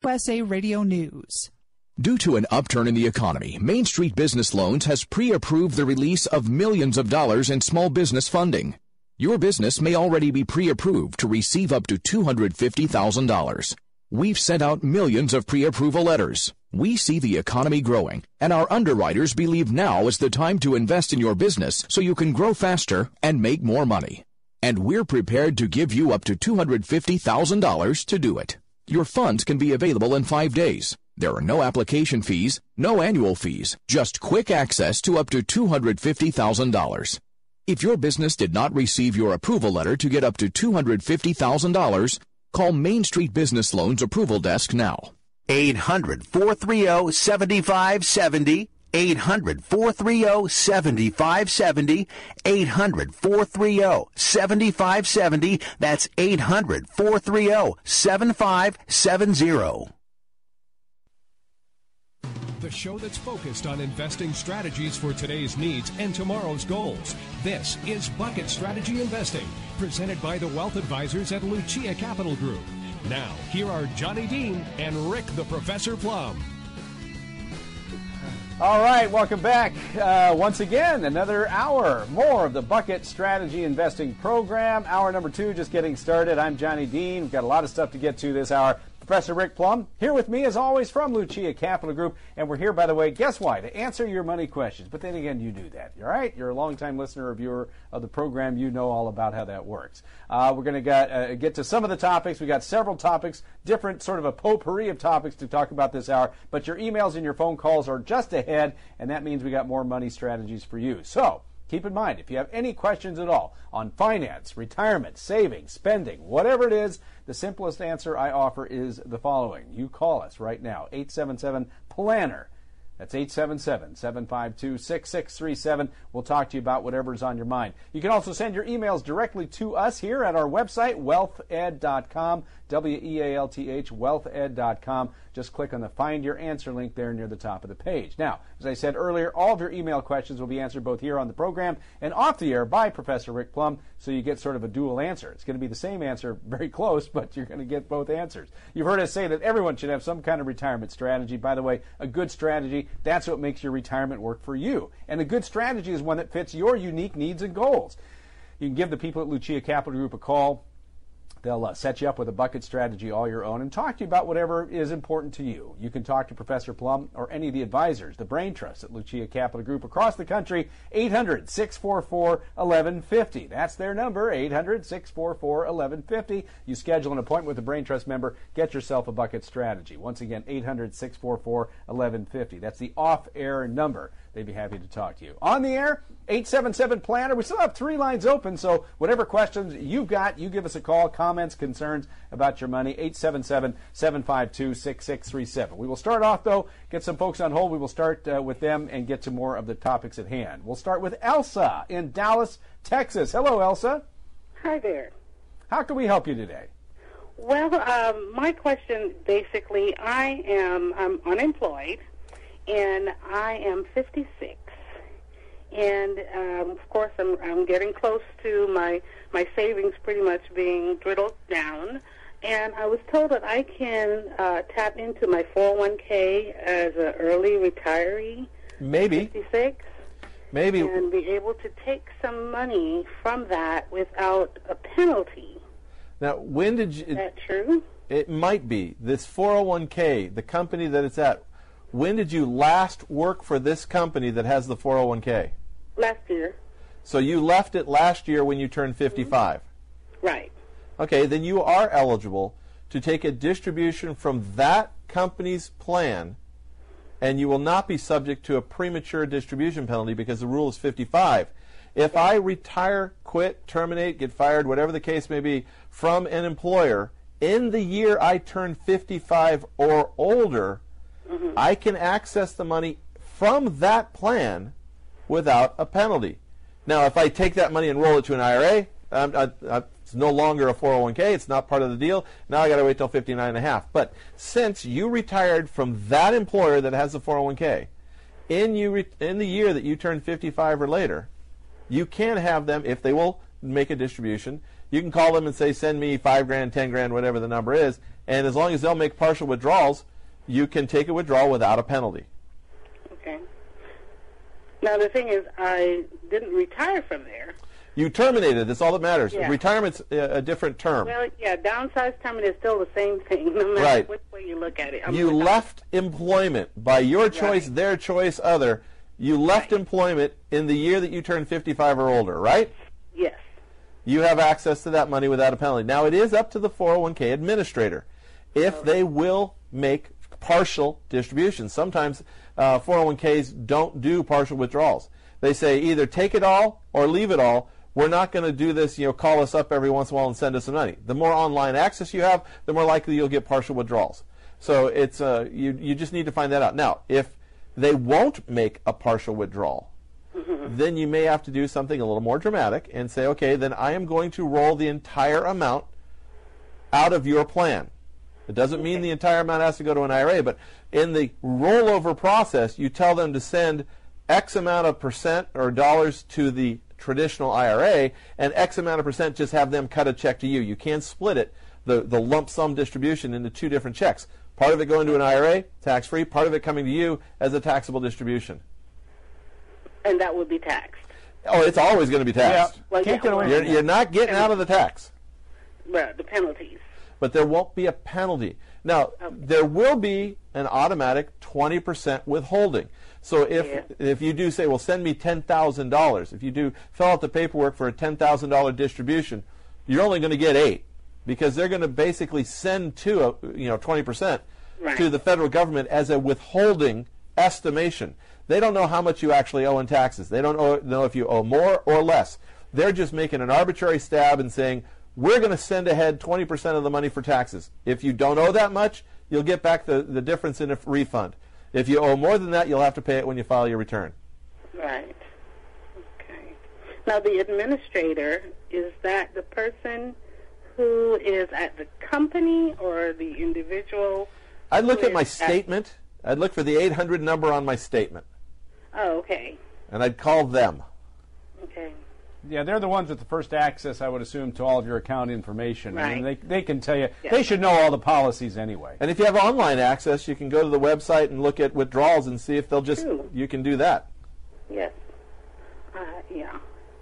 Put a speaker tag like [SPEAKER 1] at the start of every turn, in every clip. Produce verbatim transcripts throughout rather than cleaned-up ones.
[SPEAKER 1] U S A Radio News.
[SPEAKER 2] Due to an upturn in the economy, Main Street Business Loans has pre-approved the release of millions of dollars in small business funding. Your business may already be pre-approved to receive up to two hundred fifty thousand dollars. We've sent out millions of pre-approval letters. We see the economy growing, and our underwriters believe now is the time to invest in your business so you can grow faster and make more money. And we're prepared to give you up to two hundred fifty thousand dollars to do it. Your funds can be available in five days. There are no application fees, no annual fees, just quick access to up to two hundred fifty thousand dollars. If your business did not receive your approval letter to get up to two hundred fifty thousand dollars, call Main Street Business Loans Approval Desk now.
[SPEAKER 3] eight hundred, four three zero, seven five seven zero. eight hundred, four three zero, seven five seven zero. eight hundred, four three zero, seven five seven zero. That's eight hundred, four three zero, seven five seven zero.
[SPEAKER 4] The show that's focused on investing strategies for today's needs and tomorrow's goals. This is Bucket Strategy Investing, presented by the Wealth Advisors at Lucia Capital Group. Now, here are Johnny Dean and Rick the Professor Plum.
[SPEAKER 5] All right, welcome back. Uh, once again, another hour more of the Bucket Strategy Investing Program. Hour number two just getting started. I'm Johnny Dean. We've got a lot of stuff to get to this hour. Professor Rick Plum here with me as always from Lucia Capital Group, and we're here, by the way, guess why? To answer your money questions. But then again, you do that, all right? You're a longtime listener or viewer of the program. You know all about how that works. Uh, we're going to get, uh, get to some of the topics. We got several topics, different sort of a potpourri of topics to talk about this hour. But your emails and your phone calls are just ahead, and that means we got more money strategies for you. So keep in mind, if you have any questions at all on finance, retirement, savings, spending, whatever it is, the simplest answer I offer is the following. You call us right now, eight seven seven, PLANNER. That's eight seven seven, seven five two, six six three seven. We'll talk to you about whatever's on your mind. You can also send your emails directly to us here at our website, wealth ed dot com, W E A L T H, wealth ed dot com. Just click on the Find Your Answer link there near the top of the page. Now, as I said earlier, all of your email questions will be answered both here on the program and off the air by Professor Rick Plum, so you get sort of a dual answer. It's going to be the same answer, very close, but you're going to get both answers. You've heard us say that everyone should have some kind of retirement strategy. By the way, a good strategy, that's what makes your retirement work for you. And a good strategy is one that fits your unique needs and goals. You can give the people at Lucia Capital Group a call. They'll uh, set you up with a bucket strategy all your own and talk to you about whatever is important to you. You can talk to Professor Plum or any of the advisors, the Brain Trust at Lucia Capital Group across the country, eight hundred, six four four, eleven fifty. That's their number, eight hundred, six four four, eleven fifty. You schedule an appointment with a Brain Trust member, get yourself a bucket strategy. Once again, eight hundred, six four four, eleven fifty. That's the off-air number. They'd be happy to talk to you. On the air, eight seven seven, PLANNER. We still have three lines open, so whatever questions you've got, you give us a call, comments, concerns about your money, eight seven seven, seven five two, six six three seven. We will start off, though, get some folks on hold. We will start uh, with them and get to more of the topics at hand. We'll start with Elsa in Dallas, Texas. Hello, Elsa.
[SPEAKER 6] Hi there.
[SPEAKER 5] How can we help you today?
[SPEAKER 6] Well, um, my question, basically, I am I'm unemployed, and I am fifty-six. And, um, of course, I'm, I'm getting close to my, my savings pretty much being dwindled down. And I was told that I can uh, tap into my four oh one k as an early retiree.
[SPEAKER 5] Maybe.
[SPEAKER 6] fifty-six.
[SPEAKER 5] Maybe.
[SPEAKER 6] And be able to take some money from that without a penalty.
[SPEAKER 7] Now, when did you...
[SPEAKER 6] Is that true?
[SPEAKER 7] It might be. This four oh one k, the company that it's at, when did you last work for this company that has the four oh one k?
[SPEAKER 6] Last year.
[SPEAKER 7] So you left it last year when you turned fifty-five?
[SPEAKER 6] Mm-hmm. Right.
[SPEAKER 7] Okay, then you are eligible to take a distribution from that company's plan, and you will not be subject to a premature distribution penalty because the rule is fifty-five. If I retire, quit, terminate, get fired, whatever the case may be, from an employer, in the year I turn fifty-five or older, mm-hmm. I can access the money from that plan without a penalty. Now, if I take that money and roll it to an I R A, um, I, I, it's no longer a four oh one k. It's not part of the deal. Now I got to wait till fifty-nine and a half. But since you retired from that employer that has the four oh one k, in you re- in the year that you turn fifty-five or later, you can have them, if they will make a distribution, You can call them and say, send me five grand, ten grand, whatever the number is, and as long as they'll make partial withdrawals, you can take a withdrawal without a penalty.
[SPEAKER 6] Okay. Now, the thing is, I didn't retire from there.
[SPEAKER 7] You terminated. That's all that matters.
[SPEAKER 6] Yeah.
[SPEAKER 7] Retirement's a, a different term.
[SPEAKER 6] Well, yeah, downsized term is still the same thing, no matter
[SPEAKER 7] Right.
[SPEAKER 6] which way you look at it. I'm
[SPEAKER 7] You
[SPEAKER 6] retired.
[SPEAKER 7] left employment by your choice,
[SPEAKER 6] Right.
[SPEAKER 7] their choice, other. You left
[SPEAKER 6] Right.
[SPEAKER 7] employment in the year that you turned fifty-five or older, right?
[SPEAKER 6] Yes.
[SPEAKER 7] You have access to that money without a penalty. Now, it is up to the four oh one k administrator if they will make partial distributions. Sometimes uh, four oh one k's don't do partial withdrawals. They say either take it all or leave it all. We're not going to do this, you know, call us up every once in a while and send us some money. The more online access you have, the more likely you'll get partial withdrawals. So it's uh, you, you just need to find that out. Now, if they won't make a partial withdrawal, then you may have to do something a little more dramatic and say, okay, then I am going to roll the entire amount out of your plan. It doesn't mean the entire amount has to go to an I R A, but in the rollover process, you tell them to send X amount of percent or dollars to the traditional I R A, and X amount of percent just have them cut a check to you. You can split it, the, the lump sum distribution, into two different checks. Part of it going to an I R A, tax-free, part of it coming to you as a taxable distribution.
[SPEAKER 6] And that would be taxed.
[SPEAKER 7] Oh, it's always going to be taxed.
[SPEAKER 5] Yeah.
[SPEAKER 6] Well,
[SPEAKER 5] Can't
[SPEAKER 6] yeah,
[SPEAKER 5] get away
[SPEAKER 6] well,
[SPEAKER 7] You're,
[SPEAKER 5] from
[SPEAKER 7] you're not getting out of the tax,
[SPEAKER 6] well, the penalties.
[SPEAKER 7] but there won't be a penalty. Now,
[SPEAKER 6] Okay.
[SPEAKER 7] there will be an automatic twenty percent withholding. So if
[SPEAKER 6] Yeah.
[SPEAKER 7] if you do say, well, send me ten thousand dollars, if you do fill out the paperwork for a ten thousand dollars distribution, you're only going to get eight because they're going to basically send to a, you know twenty percent
[SPEAKER 6] Right.
[SPEAKER 7] to the federal government as a withholding estimation. They don't know how much you actually owe in taxes. They don't know, know if you owe more or less. They're just making an arbitrary stab and saying, we're going to send ahead twenty percent of the money for taxes. If you don't owe that much, you'll get back the, the difference in a refund. If you owe more than that, you'll have to pay it when you file your return.
[SPEAKER 6] Right. Okay. Now, the administrator, is that the person who is at the company or the individual?
[SPEAKER 7] I'd look
[SPEAKER 6] who
[SPEAKER 7] at my
[SPEAKER 6] is
[SPEAKER 7] statement. I'd look for the eight hundred number on my statement,
[SPEAKER 6] Oh, okay.
[SPEAKER 7] and I'd call them.
[SPEAKER 6] Okay.
[SPEAKER 5] Yeah, they're the ones with the first access, I would assume, to all of your account information. I mean,
[SPEAKER 6] Right.
[SPEAKER 5] they, they can tell you.
[SPEAKER 6] Yeah.
[SPEAKER 5] They should know all the policies anyway.
[SPEAKER 7] And if you have online access, you can go to the website and look at withdrawals and see if they'll just,
[SPEAKER 6] True.
[SPEAKER 7] you can do that.
[SPEAKER 6] Yes. Uh, yeah.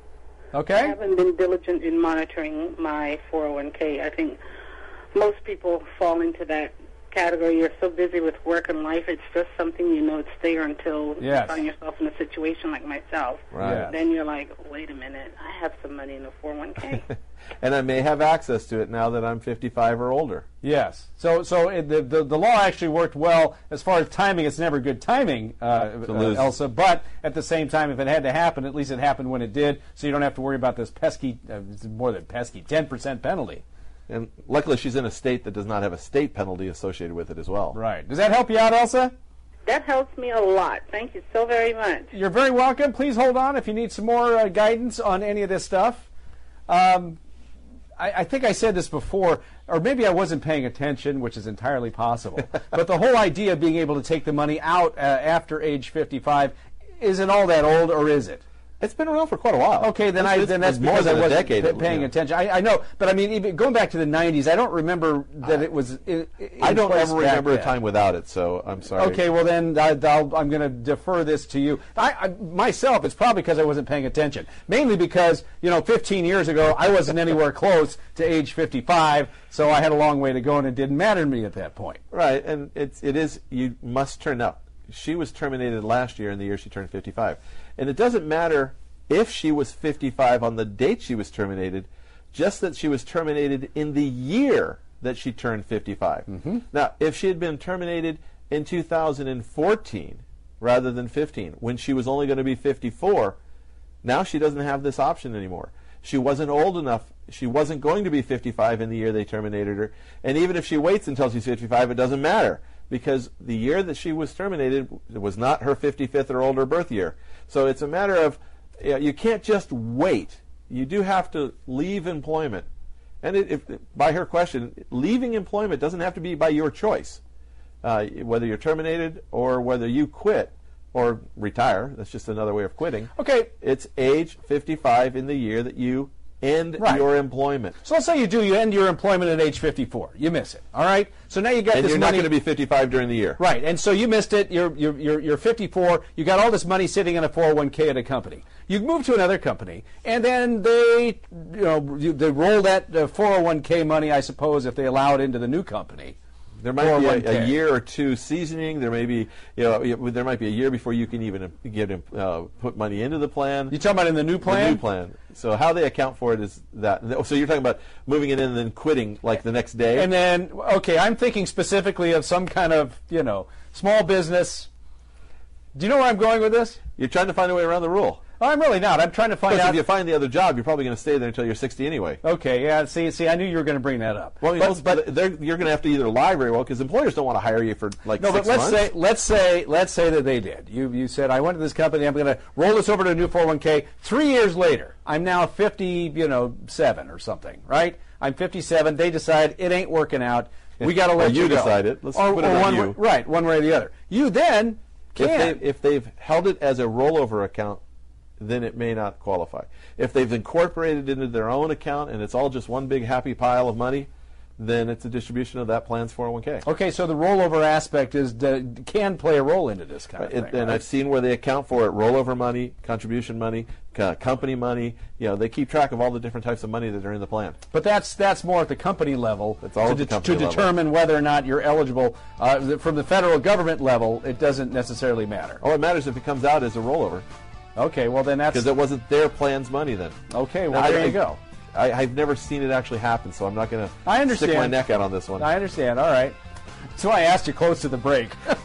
[SPEAKER 6] I
[SPEAKER 5] Okay?
[SPEAKER 6] haven't been diligent in monitoring my four oh one k. I think most people fall into that category. You're so busy with work and life, it's just something you know it's there until
[SPEAKER 5] Yes.
[SPEAKER 6] you find yourself in a situation like myself.
[SPEAKER 7] Right.
[SPEAKER 5] Yeah.
[SPEAKER 6] Then you're like, wait a minute, I have some money in the four oh one k.
[SPEAKER 7] And I may have access to it now that I'm fifty-five or older.
[SPEAKER 5] Yes. So so it, the, the the law actually worked well as far as timing. It's never good timing, uh,
[SPEAKER 7] To
[SPEAKER 5] uh,
[SPEAKER 7] lose.
[SPEAKER 5] Elsa. But at the same time, if it had to happen, at least it happened when it did. So you don't have to worry about this pesky, uh, it's more than pesky, ten percent penalty.
[SPEAKER 7] And luckily, she's in a state that does not have a state penalty associated with it as well.
[SPEAKER 5] Right. Does that help you out, Elsa?
[SPEAKER 6] That helps me a lot. Thank you so very much.
[SPEAKER 5] You're very welcome. Please hold on if you need some more uh, guidance on any of this stuff. Um, I, I think I said this before, or maybe I wasn't paying attention, which is entirely possible. But the whole idea of being able to take the money out uh, after age fifty-five isn't all that old, or is it?
[SPEAKER 7] It's been around for quite a while.
[SPEAKER 5] Okay, then
[SPEAKER 7] It's-
[SPEAKER 5] I
[SPEAKER 7] it's-
[SPEAKER 5] then that's
[SPEAKER 7] it's more
[SPEAKER 5] because I
[SPEAKER 7] than a
[SPEAKER 5] wasn't
[SPEAKER 7] decade,
[SPEAKER 5] pa- paying
[SPEAKER 7] yeah.
[SPEAKER 5] attention. I, I know, but I mean, even going back to the nineties, I don't remember that it was. In, in
[SPEAKER 7] I don't
[SPEAKER 5] place
[SPEAKER 7] ever
[SPEAKER 5] back
[SPEAKER 7] remember a
[SPEAKER 5] then.
[SPEAKER 7] time without it, so I'm sorry.
[SPEAKER 5] Okay, well then I, I'll, I'm going to defer this to you. I, I myself, it's probably because I wasn't paying attention. Mainly because you know, fifteen years ago, I wasn't anywhere close to age fifty-five, so I had a long way to go, and it didn't matter to me at that point.
[SPEAKER 7] Right, and it's it is you must turn up. She was terminated last year in the year she turned fifty-five, and it doesn't matter if she was fifty-five on the date she was terminated, just that she was terminated in the year that she turned fifty-five. Mm-hmm. Now, if she had been terminated in two thousand fourteen rather than fifteen, when she was only going to be fifty-four, now she doesn't have this option anymore. She wasn't old enough. She wasn't going to be fifty-five in the year they terminated her. And even if she waits until she's fifty-five, it doesn't matter, because the year that she was terminated was not her fifty-fifth or older birth year. So it's a matter of, you know, you can't just wait. You do have to leave employment. And it, if, by her question, leaving employment doesn't have to be by your choice. Uh, whether you're terminated or whether you quit or retire, that's just another way of quitting.
[SPEAKER 5] Okay.
[SPEAKER 7] It's age fifty-five in the year that you end
[SPEAKER 5] Right.
[SPEAKER 7] your employment.
[SPEAKER 5] So let's say you do, you end your employment at age fifty-four. You miss it, all right? So now you got
[SPEAKER 7] And
[SPEAKER 5] this
[SPEAKER 7] you're not
[SPEAKER 5] money.
[SPEAKER 7] going to be fifty-five during the year.
[SPEAKER 5] Right, and so you missed it. You're, you're, you're, you're fifty-four. You got all this money sitting in a four oh one k at a company. You move to another company, and then they, you know, you, they roll that uh, four oh one k money, I suppose, if they allow it into the new company.
[SPEAKER 7] There might be a, a
[SPEAKER 5] four oh one k.
[SPEAKER 7] year or two seasoning. There may be, you know, there might be a year before you can even get uh, put money into the plan.
[SPEAKER 5] You talking about in the new plan?
[SPEAKER 7] The new plan. So how they account for it is that. So you're talking about moving it in and then quitting like the next day.
[SPEAKER 5] And then, okay, I'm thinking specifically of some kind of, you know, small business. Do you know where I'm going with this?
[SPEAKER 7] You're trying to find a way around the rule.
[SPEAKER 5] Oh, I'm really not. I'm trying to find
[SPEAKER 7] Because
[SPEAKER 5] out.
[SPEAKER 7] if you find the other job, you're probably going to stay there until you're sixty anyway.
[SPEAKER 5] Okay, yeah. See, see, I knew you were going to bring that up.
[SPEAKER 7] Well, I mean,
[SPEAKER 5] but,
[SPEAKER 7] most-
[SPEAKER 5] but
[SPEAKER 7] they're- you're going to have to either lie very well because employers don't want to hire you for like
[SPEAKER 5] no,
[SPEAKER 7] six
[SPEAKER 5] but let's
[SPEAKER 7] months.
[SPEAKER 5] say, let's say, let's say that they did. You, you said I went to this company. I'm going to roll this over to a new four oh one k. Three years later, I'm now fifty, you know, seven or something, right? I'm fifty-seven. They decide it ain't working out. We got to
[SPEAKER 7] Or
[SPEAKER 5] let
[SPEAKER 7] you
[SPEAKER 5] you go.
[SPEAKER 7] decide it. Let's
[SPEAKER 5] or,
[SPEAKER 7] put it
[SPEAKER 5] or
[SPEAKER 7] on
[SPEAKER 5] one
[SPEAKER 7] you.
[SPEAKER 5] Way, right, one way or the other. You then can.
[SPEAKER 7] If, they, if they've held it as a rollover account, then it may not qualify. If they've incorporated it into their own account and it's all just one big happy pile of money, then it's a distribution of that plan's four oh one k.
[SPEAKER 5] Okay, so the rollover aspect is the, can play a role into this kind of
[SPEAKER 7] It-
[SPEAKER 5] thing.
[SPEAKER 7] and
[SPEAKER 5] right?
[SPEAKER 7] I've seen where they account for it: rollover money, contribution money, co- company money. You know, they keep track of all the different types of money that are in the plan.
[SPEAKER 5] But that's that's more at the company level.
[SPEAKER 7] That's all
[SPEAKER 5] to,
[SPEAKER 7] at the
[SPEAKER 5] de-
[SPEAKER 7] company
[SPEAKER 5] to
[SPEAKER 7] level.
[SPEAKER 5] determine whether or not you're eligible. Uh, th- from the federal government level, it doesn't necessarily matter.
[SPEAKER 7] All it matters if it comes out as a rollover,
[SPEAKER 5] Okay, well then that's
[SPEAKER 7] because it wasn't their plan's money then.
[SPEAKER 5] okay. Well,
[SPEAKER 7] Now,
[SPEAKER 5] there
[SPEAKER 7] I-
[SPEAKER 5] you go.
[SPEAKER 7] I, I've never seen it actually happen, so I'm not going to
[SPEAKER 5] I understand.
[SPEAKER 7] stick my neck out on this one.
[SPEAKER 5] I understand. All right. That's why I asked you close to the break.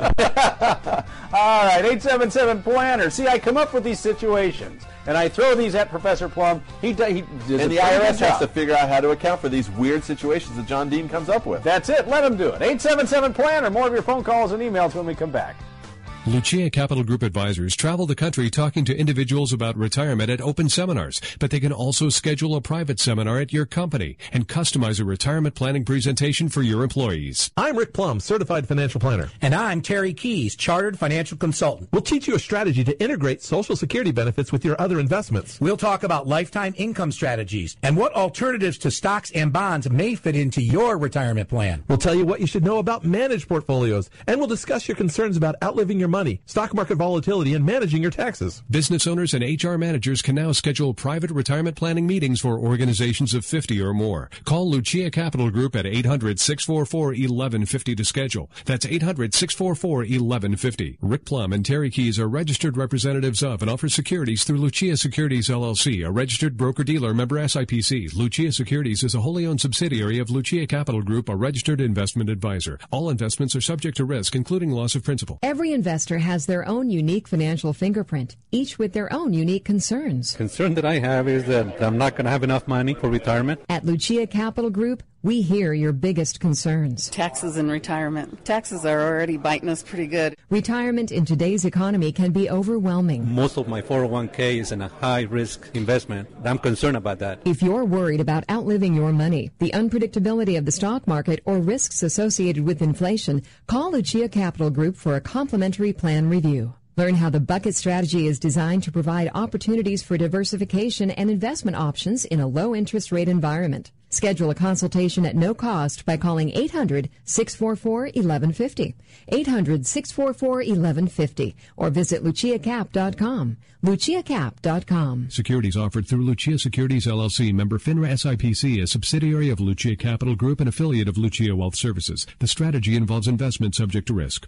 [SPEAKER 5] All right, eight seven seven planner. See, I come up with these situations, and I throw these at Professor Plum. He, do, he does
[SPEAKER 7] And
[SPEAKER 5] a
[SPEAKER 7] the I R
[SPEAKER 5] pretty
[SPEAKER 7] S
[SPEAKER 5] good
[SPEAKER 7] has to
[SPEAKER 5] job.
[SPEAKER 7] figure out how to account for these weird situations that John Dean comes up with.
[SPEAKER 5] That's it. Let him do it. eight seven seven planner. More of your phone calls and emails when we come back.
[SPEAKER 4] Lucia Capital Group advisors travel the country talking to individuals about retirement at open seminars, but they can also schedule a private seminar at your company and customize a retirement planning presentation for your employees.
[SPEAKER 8] I'm Rick Plum, certified financial planner.
[SPEAKER 9] And I'm Terry Keys, chartered financial consultant.
[SPEAKER 8] We'll teach you a strategy to integrate Social Security benefits with your other investments.
[SPEAKER 9] We'll talk about lifetime income strategies and what alternatives to stocks and bonds may fit into your retirement plan.
[SPEAKER 8] We'll tell you what you should know about managed portfolios, and we'll discuss your concerns about outliving your money, stock market volatility, and managing your taxes.
[SPEAKER 4] Business owners and H R managers can now schedule private retirement planning meetings for organizations of fifty or more. Call Lucia Capital Group at eight hundred, six four four, eleven fifty to schedule. That's eight hundred, six four four, eleven fifty. Rick Plum and Terry Keys are registered representatives of and offer securities through Lucia Securities L L C, a registered broker-dealer member S I P C. Lucia Securities is a wholly owned subsidiary of Lucia Capital Group, a registered investment advisor. All investments are subject to risk, including loss of principal.
[SPEAKER 10] Every investor has their own unique financial fingerprint, each with their own unique concerns.
[SPEAKER 11] Concern that I have is that I'm not going to have enough money for retirement.
[SPEAKER 10] At Lucia Capital Group, we hear your biggest concerns.
[SPEAKER 12] Taxes and retirement. Taxes are already biting us pretty good.
[SPEAKER 10] Retirement in today's economy can be overwhelming.
[SPEAKER 11] Most of my four oh one k is in a high-risk investment. I'm concerned about that.
[SPEAKER 10] If you're worried about outliving your money, the unpredictability of the stock market, or risks associated with inflation, call Lucia Capital Group for a complimentary plan review. Learn how the bucket strategy is designed to provide opportunities for diversification and investment options in a low-interest rate environment. Schedule a consultation at no cost by calling eight hundred, six four four, eleven fifty, eight hundred, six four four, eleven fifty, or visit lucia cap dot com. lucia cap dot com.
[SPEAKER 4] Securities offered through Lucia Securities L L C, member FINRA S I P C, a subsidiary of Lucia Capital Group and affiliate of Lucia Wealth Services. The strategy involves investment subject to risk.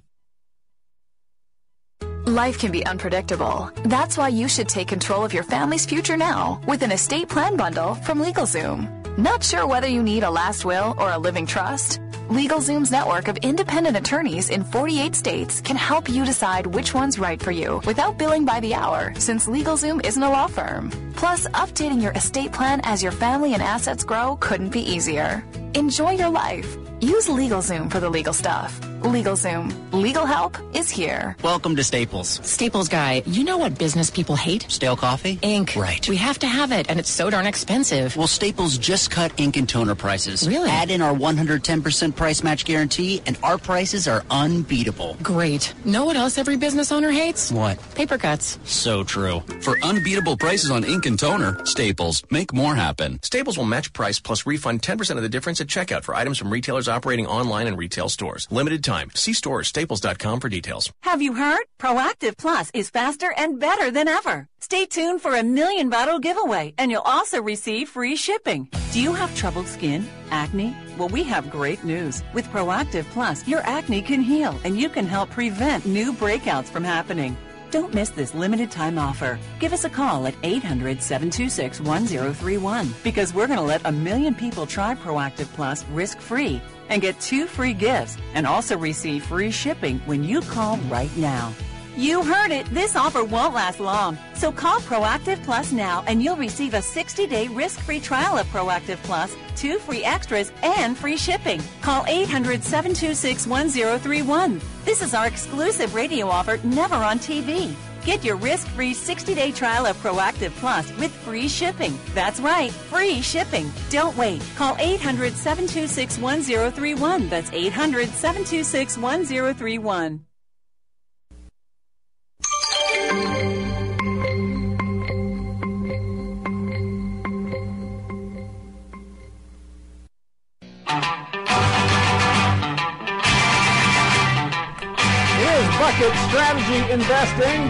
[SPEAKER 13] Life can be unpredictable. That's why you should take control of your family's future now with an estate plan bundle from LegalZoom. Not sure whether you need a last will or a living trust? LegalZoom's network of independent attorneys in forty-eight states can help you decide which one's right for you without billing by the hour, since LegalZoom isn't a law firm. Plus, updating your estate plan as your family and assets grow couldn't be easier. Enjoy your life. Use LegalZoom for the legal stuff. LegalZoom. legal help is here.
[SPEAKER 14] Welcome to Staples.
[SPEAKER 15] Staples guy, you know what business people hate?
[SPEAKER 14] Stale coffee?
[SPEAKER 15] Ink.
[SPEAKER 14] Right.
[SPEAKER 15] We have to have it, and it's so darn expensive.
[SPEAKER 14] Well, Staples just cut ink and toner prices.
[SPEAKER 15] Really?
[SPEAKER 14] Add in our one hundred ten percent price match guarantee, and our prices are unbeatable.
[SPEAKER 15] Great. Know what else every business owner hates?
[SPEAKER 14] What?
[SPEAKER 15] Paper cuts.
[SPEAKER 14] So true.
[SPEAKER 16] For unbeatable prices on ink and toner, Staples. Make more happen. Staples will match price plus refund ten percent of the difference at checkout for items from retailers operating online and retail stores. Limited time. See store or staples dot com for details.
[SPEAKER 17] Have you heard? Proactive Plus is faster and better than ever. Stay tuned for a million bottle giveaway, and you'll also receive free shipping. Do you have troubled skin? Acne? Well, we have great news. With Proactive Plus, your acne can heal, and you can help prevent new breakouts from happening. Don't miss this limited time offer. Give us a call at eight hundred, seven two six, one zero three one because we're going to let a million people try Proactive Plus risk-free and get two free gifts and also receive free shipping when you call right now. You heard it. This offer won't last long. So call Proactive Plus now and you'll receive a sixty-day risk-free trial of Proactive Plus, two free extras, and free shipping. Call eight hundred, seven two six, one zero three one. This is our exclusive radio offer, never on T V. Get your risk-free sixty-day trial of Proactive Plus with free shipping. That's right, free shipping. Don't wait. Call eight hundred, seven two six, one zero three one. That's eight hundred, seven two six, one zero three one.
[SPEAKER 5] Bucket Strategy Investing.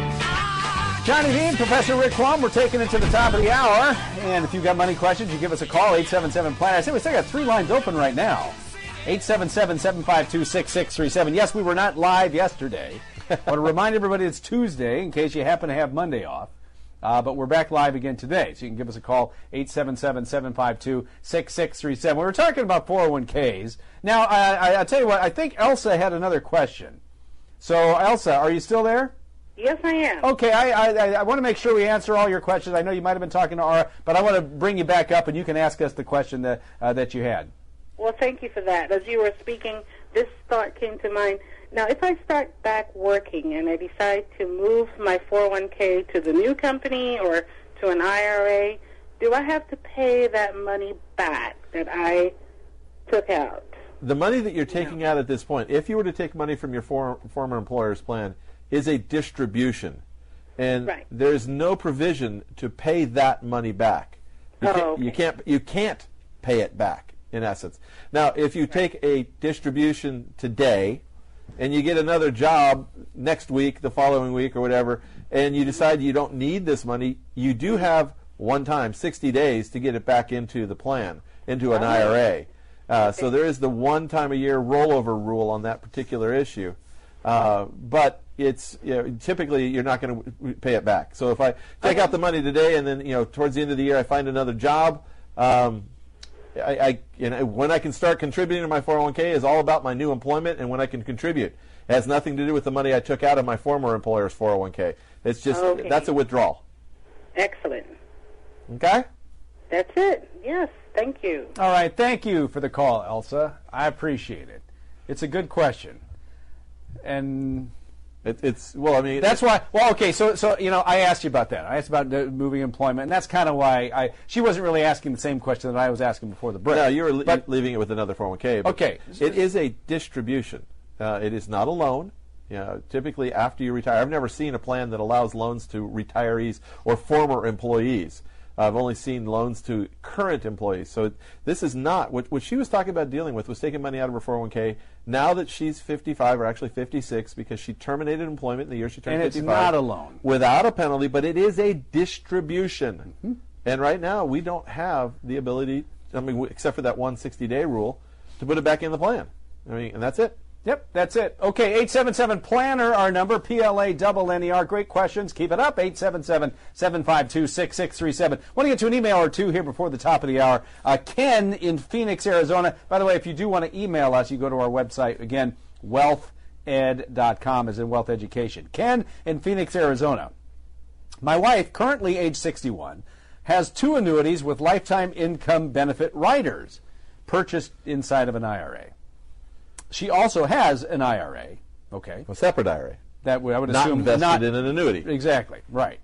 [SPEAKER 5] Johnny Dean, Professor Rick Plum, we're taking it to the top of the hour. And if you've got money questions, you give us a call, eight seven seven, plan. I say we still got three lines open right now. eight seven seven, seven five two, six six three seven. Yes, we were not live yesterday. I want to remind everybody it's Tuesday in case you happen to have Monday off. Uh, but we're back live again today. So you can give us a call, eight seven seven, seven five two, six six three seven. We were talking about four oh one Ks. Now, I, I, I'll tell you what, I think Elsa had another question. So, Elsa, are you still there?
[SPEAKER 6] Yes, I am.
[SPEAKER 5] Okay, I, I, I want to make sure we answer all your questions. I know you might have been talking to Ara, but I want to bring you back up, and you can ask us the question that uh, that you had.
[SPEAKER 6] Well, thank you for that. As you were speaking, this thought came to mind. Now, if I start back working and I decide to move my four oh one K to the new company or to an I R A, do I have to pay that money back that I took out?
[SPEAKER 7] The money that you're taking out at this point, if you were to take money from your for, former employer's plan, is a distribution. And
[SPEAKER 6] right.
[SPEAKER 7] there's no provision to pay that money back. You,
[SPEAKER 6] oh,
[SPEAKER 7] can't,
[SPEAKER 6] okay.
[SPEAKER 7] you, can't, you can't pay it back, in essence. Now, if you take a distribution today and you get another job next week, the following week, or whatever, and you decide you don't need this money, you do have one time, sixty days, to get it back into the plan, into an oh. I R A. Uh, okay. So there is the one time a year rollover rule on that particular issue. Uh, but it's you know, typically you're not going to pay it back. So if I take out the money today and then you know towards the end of the year I find another job, um, I, I you know, when I can start contributing to my four oh one K is all about my new employment and when I can contribute. It has nothing to do with the money I took out of my former employer's four oh one K. It's just
[SPEAKER 6] okay.
[SPEAKER 7] that's a withdrawal.
[SPEAKER 6] Excellent.
[SPEAKER 7] Okay?
[SPEAKER 6] That's it. Yes. Thank you.
[SPEAKER 5] All right. Thank you for the call, Elsa. I appreciate it. It's a good question. And
[SPEAKER 7] it, it's, well, I mean.
[SPEAKER 5] That's why, well, okay, so, so you know, I asked you about that. I asked about moving employment, and that's kind of why I, she wasn't really asking the same question that I was asking before the break.
[SPEAKER 7] No, you were
[SPEAKER 5] but,
[SPEAKER 7] le- leaving it with another four oh one K. But
[SPEAKER 5] okay.
[SPEAKER 7] It is a distribution. Uh, it is not a loan. You know, typically after you retire, I've never seen a plan that allows loans to retirees or former employees. I've only seen loans to current employees. So this is not, what, what she was talking about dealing with was taking money out of her four oh one K now that she's fifty-five, or actually fifty-six, because she terminated employment in the year she turned
[SPEAKER 5] and
[SPEAKER 7] fifty-five.
[SPEAKER 5] And it's not a loan.
[SPEAKER 7] Without a penalty, but it is a distribution. Mm-hmm. And right now we don't have the ability, I mean, except for that one sixty-day rule, to put it back in the plan. I mean, and that's it.
[SPEAKER 5] Yep, that's it. Okay, eight seven seven, planner, our number, P L A double N E R. Great questions. Keep it up, eight seven seven, seven five two, six six three seven. Want to get to an email or two here before the top of the hour. Uh, Ken in Phoenix, Arizona. By the way, if you do want to email us, you go to our website, again, wealth ed dot com, as in wealth education. Ken in Phoenix, Arizona. My wife, currently age sixty-one, has two annuities with lifetime income benefit riders purchased inside of an I R A. She also has an I R A Okay.
[SPEAKER 7] A separate I R A.
[SPEAKER 5] That would, I would
[SPEAKER 7] not
[SPEAKER 5] assume
[SPEAKER 7] invested
[SPEAKER 5] not
[SPEAKER 7] in an annuity.
[SPEAKER 5] Exactly. Right.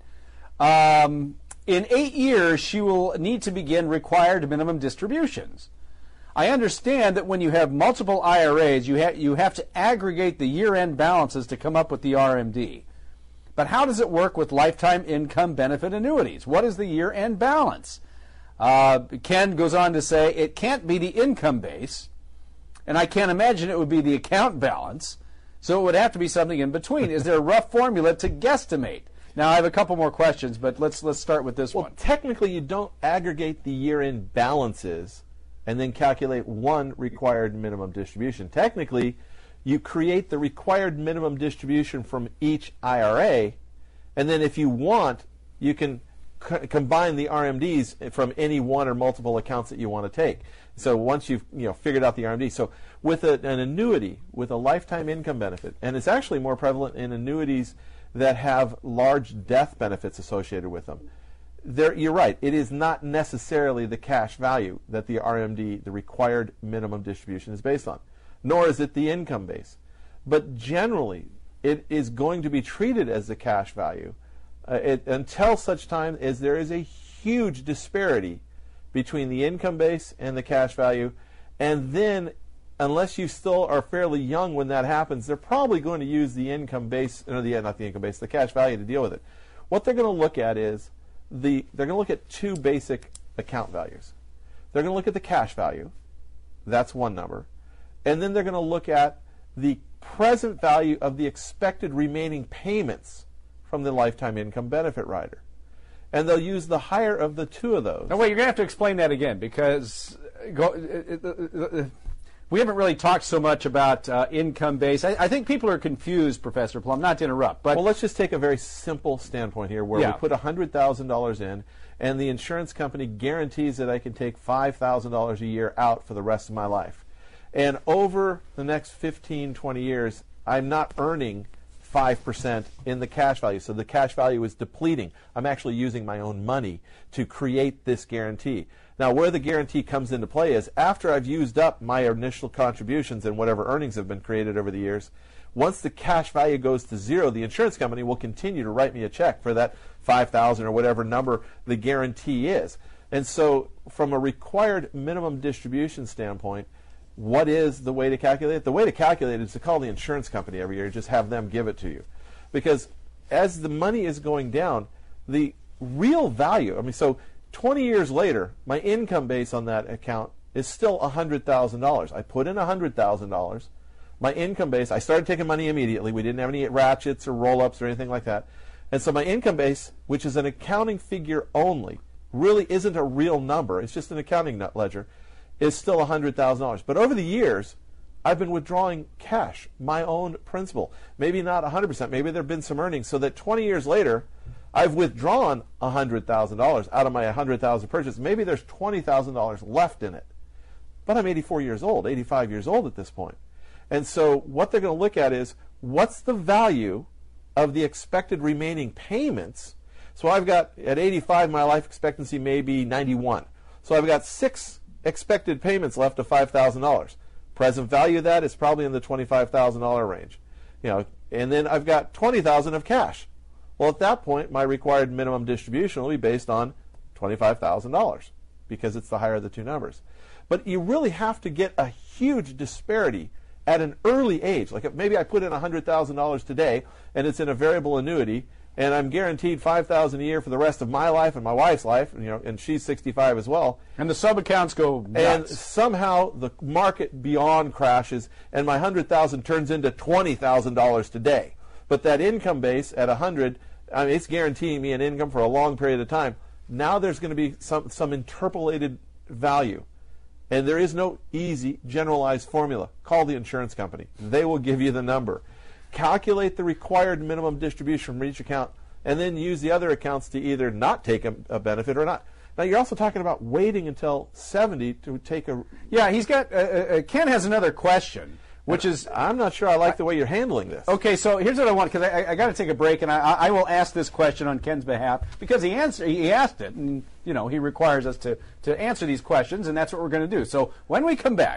[SPEAKER 5] Um, in eight years, she will need to begin required minimum distributions. I understand that when you have multiple I R As, you, ha- you have to aggregate the year-end balances to come up with the R M D. But how does it work with lifetime income benefit annuities? What is the year-end balance? Uh, Ken goes on to say it can't be the income base, and I can't imagine it would be the account balance, so it would have to be something in between. Is there a rough formula to guesstimate? Now, I have a couple more questions, but let's let's start with this
[SPEAKER 7] well,
[SPEAKER 5] one.
[SPEAKER 7] Technically, you don't aggregate the year-end balances and then calculate one required minimum distribution. Technically, you create the required minimum distribution from each I R A, and then if you want, you can c- combine the R M Ds from any one or multiple accounts that you want to take. So once you've you know figured out the R M D, so with a, an annuity with a lifetime income benefit, and it's actually more prevalent in annuities that have large death benefits associated with them. There, you're right. It is not necessarily the cash value that the R M D, the required minimum distribution, is based on, nor is it the income base. But generally, it is going to be treated as the cash value uh, it, until such time as there is a huge disparity between the income base and the cash value. And then, unless you still are fairly young when that happens, they're probably going to use the income base, or the not the income base, the cash value to deal with it. What they're going to look at is the they're going to look at two basic account values. They're going to look at the cash value. That's one number. And then they're going to look at the present value of the expected remaining payments from the lifetime income benefit rider. And they'll use the higher of the two of those.
[SPEAKER 5] Now, wait, you're going to have to explain that again, because go, uh, uh, uh, we haven't really talked so much about uh, income base. I, I think people are confused, Professor Plum, not to interrupt. But
[SPEAKER 7] well, let's just take a very simple standpoint here where
[SPEAKER 5] yeah.
[SPEAKER 7] we put one hundred thousand dollars in, and the insurance company guarantees that I can take five thousand dollars a year out for the rest of my life. And over the next fifteen, twenty years, I'm not earning five percent in the cash value. So the cash value is depleting. I'm actually using my own money to create this guarantee. Now, where the guarantee comes into play is after I've used up my initial contributions and whatever earnings have been created over the years, once the cash value goes to zero, the insurance company will continue to write me a check for that five thousand dollars or whatever number the guarantee is. And so from a required minimum distribution standpoint, what is the way to calculate it? The way to calculate it is to call the insurance company every year and just have them give it to you. Because as the money is going down, the real value, I mean, so twenty years later, my income base on that account is still one hundred thousand dollars. I put in one hundred thousand dollars. My income base, I started taking money immediately. We didn't have any ratchets or roll-ups or anything like that. And so my income base, which is an accounting figure only, really isn't a real number. It's just an accounting ledger, is still one hundred thousand dollars. But over the years, I've been withdrawing cash, my own principal. Maybe not one hundred percent. Maybe there have been some earnings so that twenty years later, I've withdrawn one hundred thousand dollars out of my one hundred thousand dollars purchase. Maybe there's twenty thousand dollars left in it. But I'm eighty-four years old, eighty-five years old at this point. And so what they're going to look at is what's the value of the expected remaining payments. So I've got, at eighty-five, my life expectancy may be ninety-one. So I've got six expected payments left of five thousand dollars. Present value of that is probably in the twenty-five thousand dollars range. You know, and then I've got twenty thousand dollars of cash. Well, at that point, my required minimum distribution will be based on twenty-five thousand dollars because it's the higher of the two numbers. But you really have to get a huge disparity at an early age. Like if maybe I put in one hundred thousand dollars today and it's in a variable annuity and I'm guaranteed five thousand dollars a year for the rest of my life and my wife's life, you know, and she's sixty-five as well.
[SPEAKER 5] And the sub-accounts go nuts.
[SPEAKER 7] And somehow the market beyond crashes and my one hundred thousand dollars turns into twenty thousand dollars today. But that income base at one hundred, I mean, it's guaranteeing me an income for a long period of time. Now there's going to be some, some interpolated value. And there is no easy, generalized formula. Call the insurance company. They will give you the number. Calculate the required minimum distribution from each account, and then use the other accounts to either not take a, a benefit or not. Now, you're also talking about waiting until seventy to take a...
[SPEAKER 5] Yeah, he's got... Uh, uh, Ken has another question, which is...
[SPEAKER 7] I'm not sure I like the way you're handling this.
[SPEAKER 5] Okay, so here's what I want, because I, I got to take a break, and I, I will ask this question on Ken's behalf, because he answered, he asked it, and, you know, he requires us to, to answer these questions, and that's what we're going to do. So when we come back,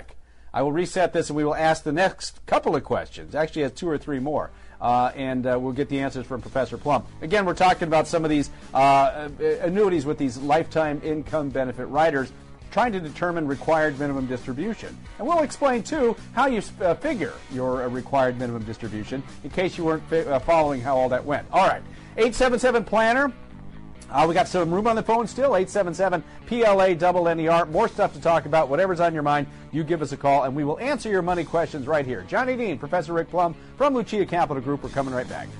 [SPEAKER 5] I will reset this, and we will ask the next couple of questions. Actually, has two or three more. Uh, and uh, we'll get the answers from Professor Plum. Again, we're talking about some of these uh, annuities with these lifetime income benefit riders, trying to determine required minimum distribution. And we'll explain, too, how you uh, figure your uh, required minimum distribution, in case you weren't fi- uh, following how all that went. All right, eight seven seven planner. Uh, we got some room on the phone still, eight seven seven P L A N E R. More stuff to talk about. Whatever's on your mind, you give us a call, and we will answer your money questions right here. Johnny Dean, Professor Rick Plum from Lucia Capital Group. We're coming right back.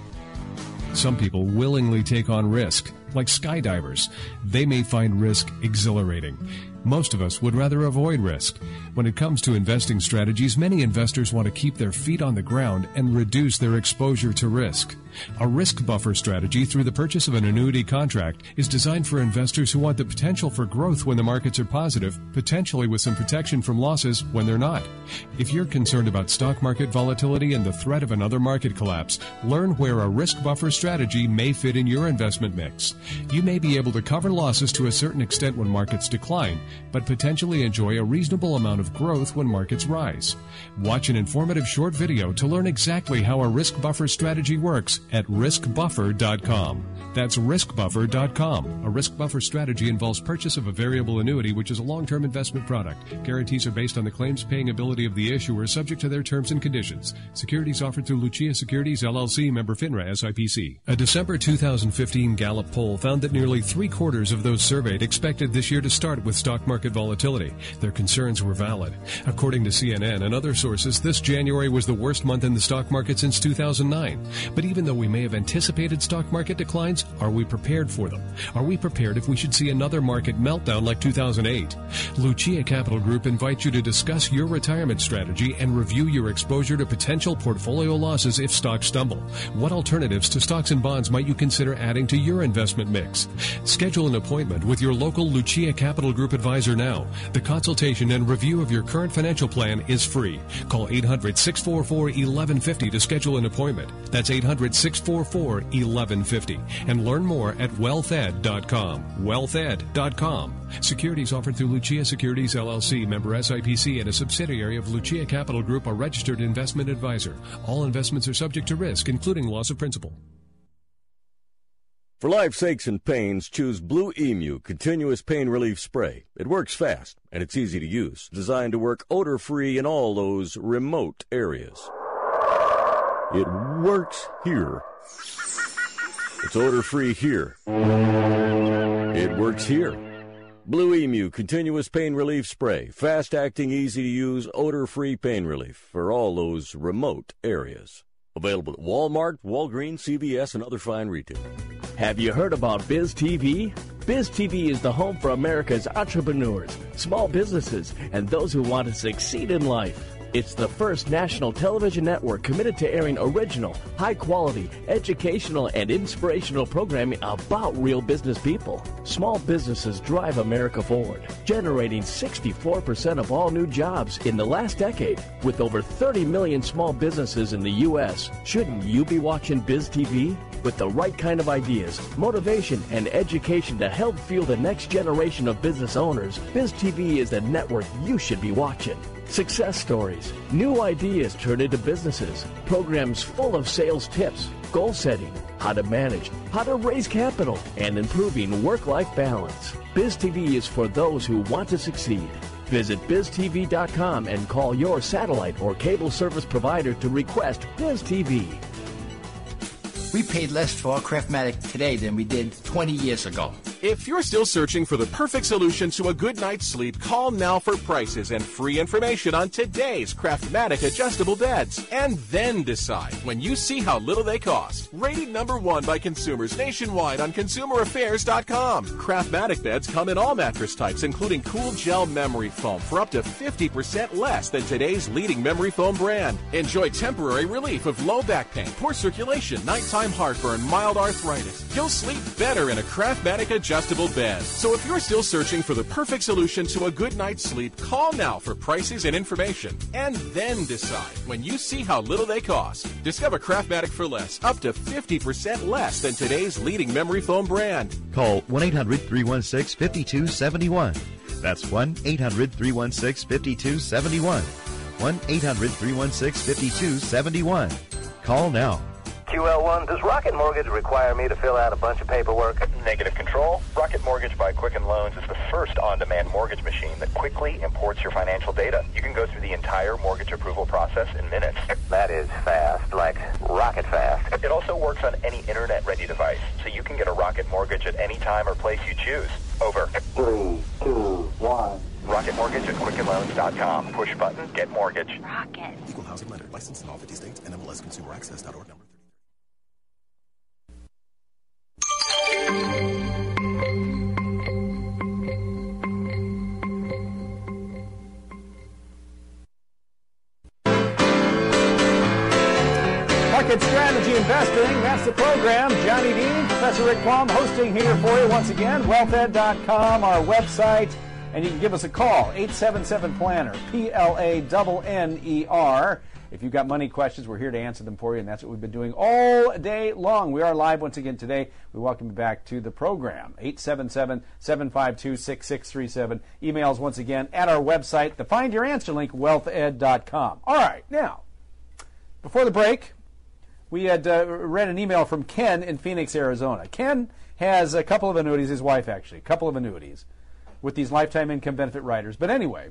[SPEAKER 4] Some people willingly take on risk, like skydivers. They may find risk exhilarating. Most of us would rather avoid risk. When it comes to investing strategies, many investors want to keep their feet on the ground and reduce their exposure to risk. A risk buffer strategy through the purchase of an annuity contract is designed for investors who want the potential for growth when the markets are positive, potentially with some protection from losses when they're not. If you're concerned about stock market volatility and the threat of another market collapse, learn where a risk buffer strategy may fit in your investment mix. You may be able to cover losses to a certain extent when markets decline, but potentially enjoy a reasonable amount of growth when markets rise. Watch an informative short video to learn exactly how a risk buffer strategy works at risk buffer dot com. That's risk buffer dot com. A risk buffer strategy involves purchase of a variable annuity, which is a long-term investment product. Guarantees are based on the claims-paying ability of the issuer, subject to their terms and conditions. Securities offered through Lucia Securities, L L C, member FINRA, S I P C. A December two thousand fifteen Gallup poll found that nearly three-quarters of those surveyed expected this year to start with stock market volatility. Their concerns were valid. According to C N N and other sources, this January was the worst month in the stock market since two thousand nine. But even though we may have anticipated stock market declines, are we prepared for them? Are we prepared if we should see another market meltdown like two thousand eight? Lucia Capital Group invites you to discuss your retirement strategy and review your exposure to potential portfolio losses if stocks stumble. What alternatives to stocks and bonds might you consider adding to your investment mix? Schedule an appointment with your local Lucia Capital Group advisor now. The consultation and review of your current financial plan is free. Call eight hundred, six four four, eleven fifty to schedule an appointment. That's eight hundred, six four four, eleven fifty. And learn more at wealth ed dot com. wealth ed dot com. Securities offered through Lucia Securities, L L C, member S I P C, and a subsidiary of Lucia Capital Group, a registered investment advisor. All investments are subject to risk, including loss of principal.
[SPEAKER 18] For life's aches and pains, choose Blue Emu Continuous Pain Relief Spray. It works fast, and it's easy to use. Designed to work odor-free in all those remote areas. It works here. It's odor-free here. It works here. Blue Emu Continuous Pain Relief Spray. Fast-acting, easy-to-use, odor-free pain relief for all those remote areas. Available at Walmart, Walgreens, C V S, and other fine retailers.
[SPEAKER 19] Have you heard about Biz T V? Biz T V is the home for America's entrepreneurs, small businesses, and those who want to succeed in life. It's the first national television network committed to airing original, high-quality, educational, and inspirational programming about real business people. Small businesses drive America forward, generating sixty-four percent of all new jobs in the last decade. With over thirty million small businesses in the U S, shouldn't you be watching Biz T V? With the right kind of ideas, motivation, and education to help fuel the next generation of business owners, Biz T V is the network you should be watching. Success stories, new ideas turned into businesses, programs full of sales tips, goal setting, how to manage, how to raise capital, and improving work-life balance. Biz T V is for those who want to succeed. Visit biz t v dot com and call your satellite or cable service provider to request Biz T V.
[SPEAKER 20] We paid less for our Craftmatic today than we did twenty years ago.
[SPEAKER 21] If you're still searching for the perfect solution to a good night's sleep, call now for prices and free information on today's Craftmatic adjustable beds. And then decide when you see how little they cost. Rated number one by consumers nationwide on consumer affairs dot com. Craftmatic beds come in all mattress types, including cool gel memory foam for up to fifty percent less than today's leading memory foam brand. Enjoy temporary relief of low back pain, poor circulation, nighttime heartburn, mild arthritis. You'll sleep better in a Craftmatic adjustable bed. So if you're still searching for the perfect solution to a good night's sleep, call now for prices and information. And then decide when you see how little they cost. Discover Craftmatic for less, up to fifty percent less than today's leading memory foam brand.
[SPEAKER 22] Call one eight hundred, three one six, five two seven one. That's one eight hundred, three one six, five two seven one. one eight hundred three one six five two seven one. Call now.
[SPEAKER 1] Q L one, does Rocket Mortgage require me to fill out a bunch of paperwork?
[SPEAKER 2] Negative control. Rocket Mortgage by Quicken Loans is the first on-demand mortgage machine that quickly imports your financial data. You can go through the entire mortgage approval process in minutes.
[SPEAKER 1] That is fast, like rocket fast.
[SPEAKER 2] It also works on any internet-ready device, so you can get a Rocket Mortgage at any time or place you choose. Over.
[SPEAKER 1] Three, two, one.
[SPEAKER 2] Rocket Mortgage at Quicken Loans dot com. Push button, get mortgage.
[SPEAKER 23] Rocket.
[SPEAKER 24] Equal housing lender. Licensed in all fifty states. N M L S Consumer Access dot org number.
[SPEAKER 5] Market Strategy Investing, that's the program. Johnny Dean, Professor Rick Plum hosting here for you once again. wealth ed dot com, our website, and you can give us a call, eight seven seven planner, P L A N N E R. If you've got money questions, we're here to answer them for you, and that's what we've been doing all day long. We are live once again today. We welcome you back to the program, eight seven seven, seven five two, six six three seven. Emails once again at our website, the Find Your Answer link, wealth ed dot com. All right, now, before the break, we had uh, read an email from Ken in Phoenix, Arizona. Ken has a couple of annuities, his wife actually, a couple of annuities with these lifetime income benefit riders. But anyway,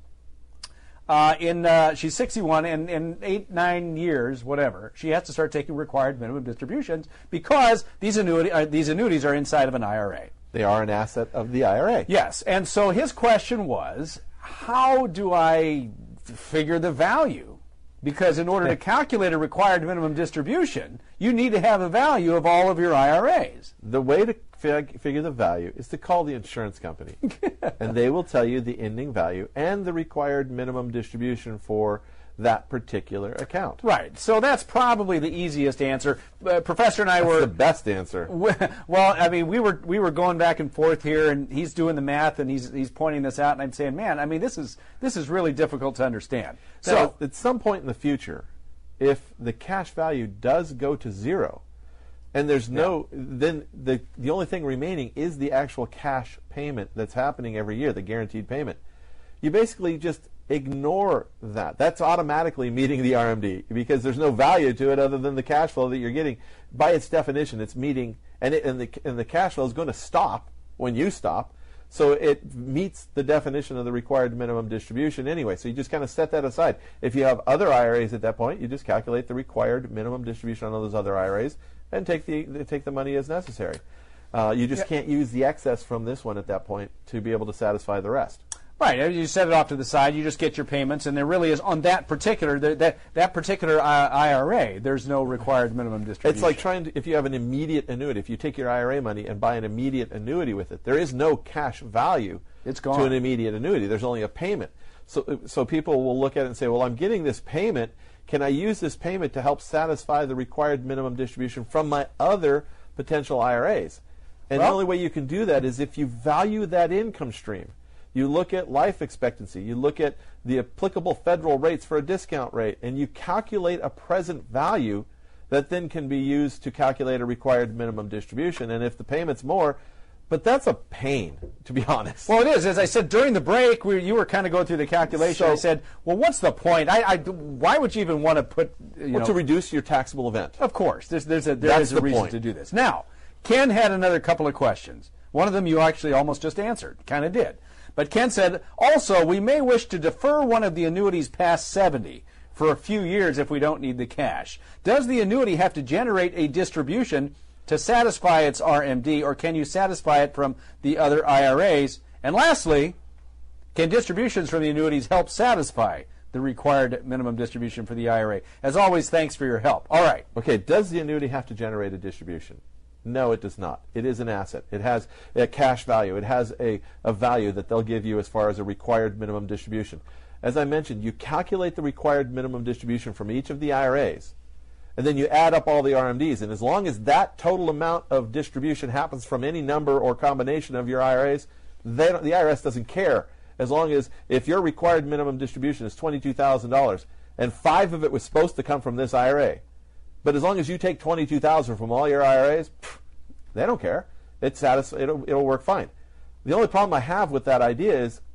[SPEAKER 5] uh, in uh, she's sixty-one, and in eight, nine years, whatever, she has to start taking required minimum distributions because these annuity uh, these annuities are inside of an I R A.
[SPEAKER 7] They are an asset of the I R A.
[SPEAKER 5] Yes, and so his question was, how do I figure the value? Because in order to calculate a required minimum distribution, you need to have a value of all of your I R As.
[SPEAKER 7] The way to fig- figure the value is to call the insurance company, and they will tell you the ending value and the required minimum distribution for that particular account.
[SPEAKER 5] Right. So that's probably the easiest answer. Uh, Professor and I
[SPEAKER 7] that's
[SPEAKER 5] were
[SPEAKER 7] the best answer.
[SPEAKER 5] Well, I mean, we were we were going back and forth here, and he's doing the math, and he's he's pointing this out, and I'm saying, man, I mean, this is this is really difficult to understand.
[SPEAKER 7] So
[SPEAKER 5] So
[SPEAKER 7] at some point in the future, if the cash value does go to zero, and there's no, then the the only thing remaining is the actual cash payment that's happening every year, the guaranteed payment. You basically just ignore that. That's automatically meeting the R M D because there's no value to it other than the cash flow that you're getting. By its definition, it's meeting, and, it, and, the, and the cash flow is going to stop when you stop. So it meets the definition of the required minimum distribution anyway. So you just kind of set that aside. If you have other I R As at that point, you just calculate the required minimum distribution on those other I R As and take the take the money as necessary. Uh, you just yeah. can't use the excess from this one at that point to be able to satisfy the rest.
[SPEAKER 5] Right, you set it off to the side. You just get your payments, and there really is on that particular that that particular I R A. There's no required minimum distribution.
[SPEAKER 7] It's like trying to, if you have an immediate annuity, if you take your I R A money and buy an immediate annuity with it, there is no cash value.
[SPEAKER 5] It's gone.
[SPEAKER 7] To an immediate annuity. There's only a payment. So, so people will look at it and say, well, I'm getting this payment. Can I use this payment to help satisfy the required minimum distribution from my other potential I R As? And well, the only way you can do that is if you value that income stream. You look at life expectancy, you look at the applicable federal rates for a discount rate, and you calculate a present value that then can be used to calculate a required minimum distribution. And if the payment's more, but that's a pain, to be honest.
[SPEAKER 5] Well, it is. As I said during the break, we, you were kind of going through the calculation. So, I said, well, what's the point? I, I, why would you even want to put, you
[SPEAKER 7] well,
[SPEAKER 5] know,
[SPEAKER 7] to reduce your taxable event.
[SPEAKER 5] Of course. There's, there's a, there is a
[SPEAKER 7] the
[SPEAKER 5] reason
[SPEAKER 7] point.
[SPEAKER 5] to do this. Now, Ken had another couple of questions. One of them you actually almost just answered, kind of did. But Ken said, also, we may wish to defer one of the annuities past seventy for a few years if we don't need the cash. Does the annuity have to generate a distribution to satisfy its R M D, or can you satisfy it from the other I R As? And lastly, can distributions from the annuities help satisfy the required minimum distribution for the I R A? As always, thanks for your help. All right.
[SPEAKER 7] Okay, does the annuity have to generate a distribution? No, it does not. It is an asset. It has a cash value. It has a, a value that they'll give you as far as a required minimum distribution. As I mentioned, you calculate the required minimum distribution from each of the I R As, and then you add up all the R M Ds. And as long as that total amount of distribution happens from any number or combination of your I R As, they don't, the I R S doesn't care. As long as if your required minimum distribution is twenty-two thousand dollars and five of it was supposed to come from this I R A, but as long as you take twenty-two thousand dollars from all your I R As, pff, they don't care. It's satis- it'll, it'll work fine. The only problem I have with that idea is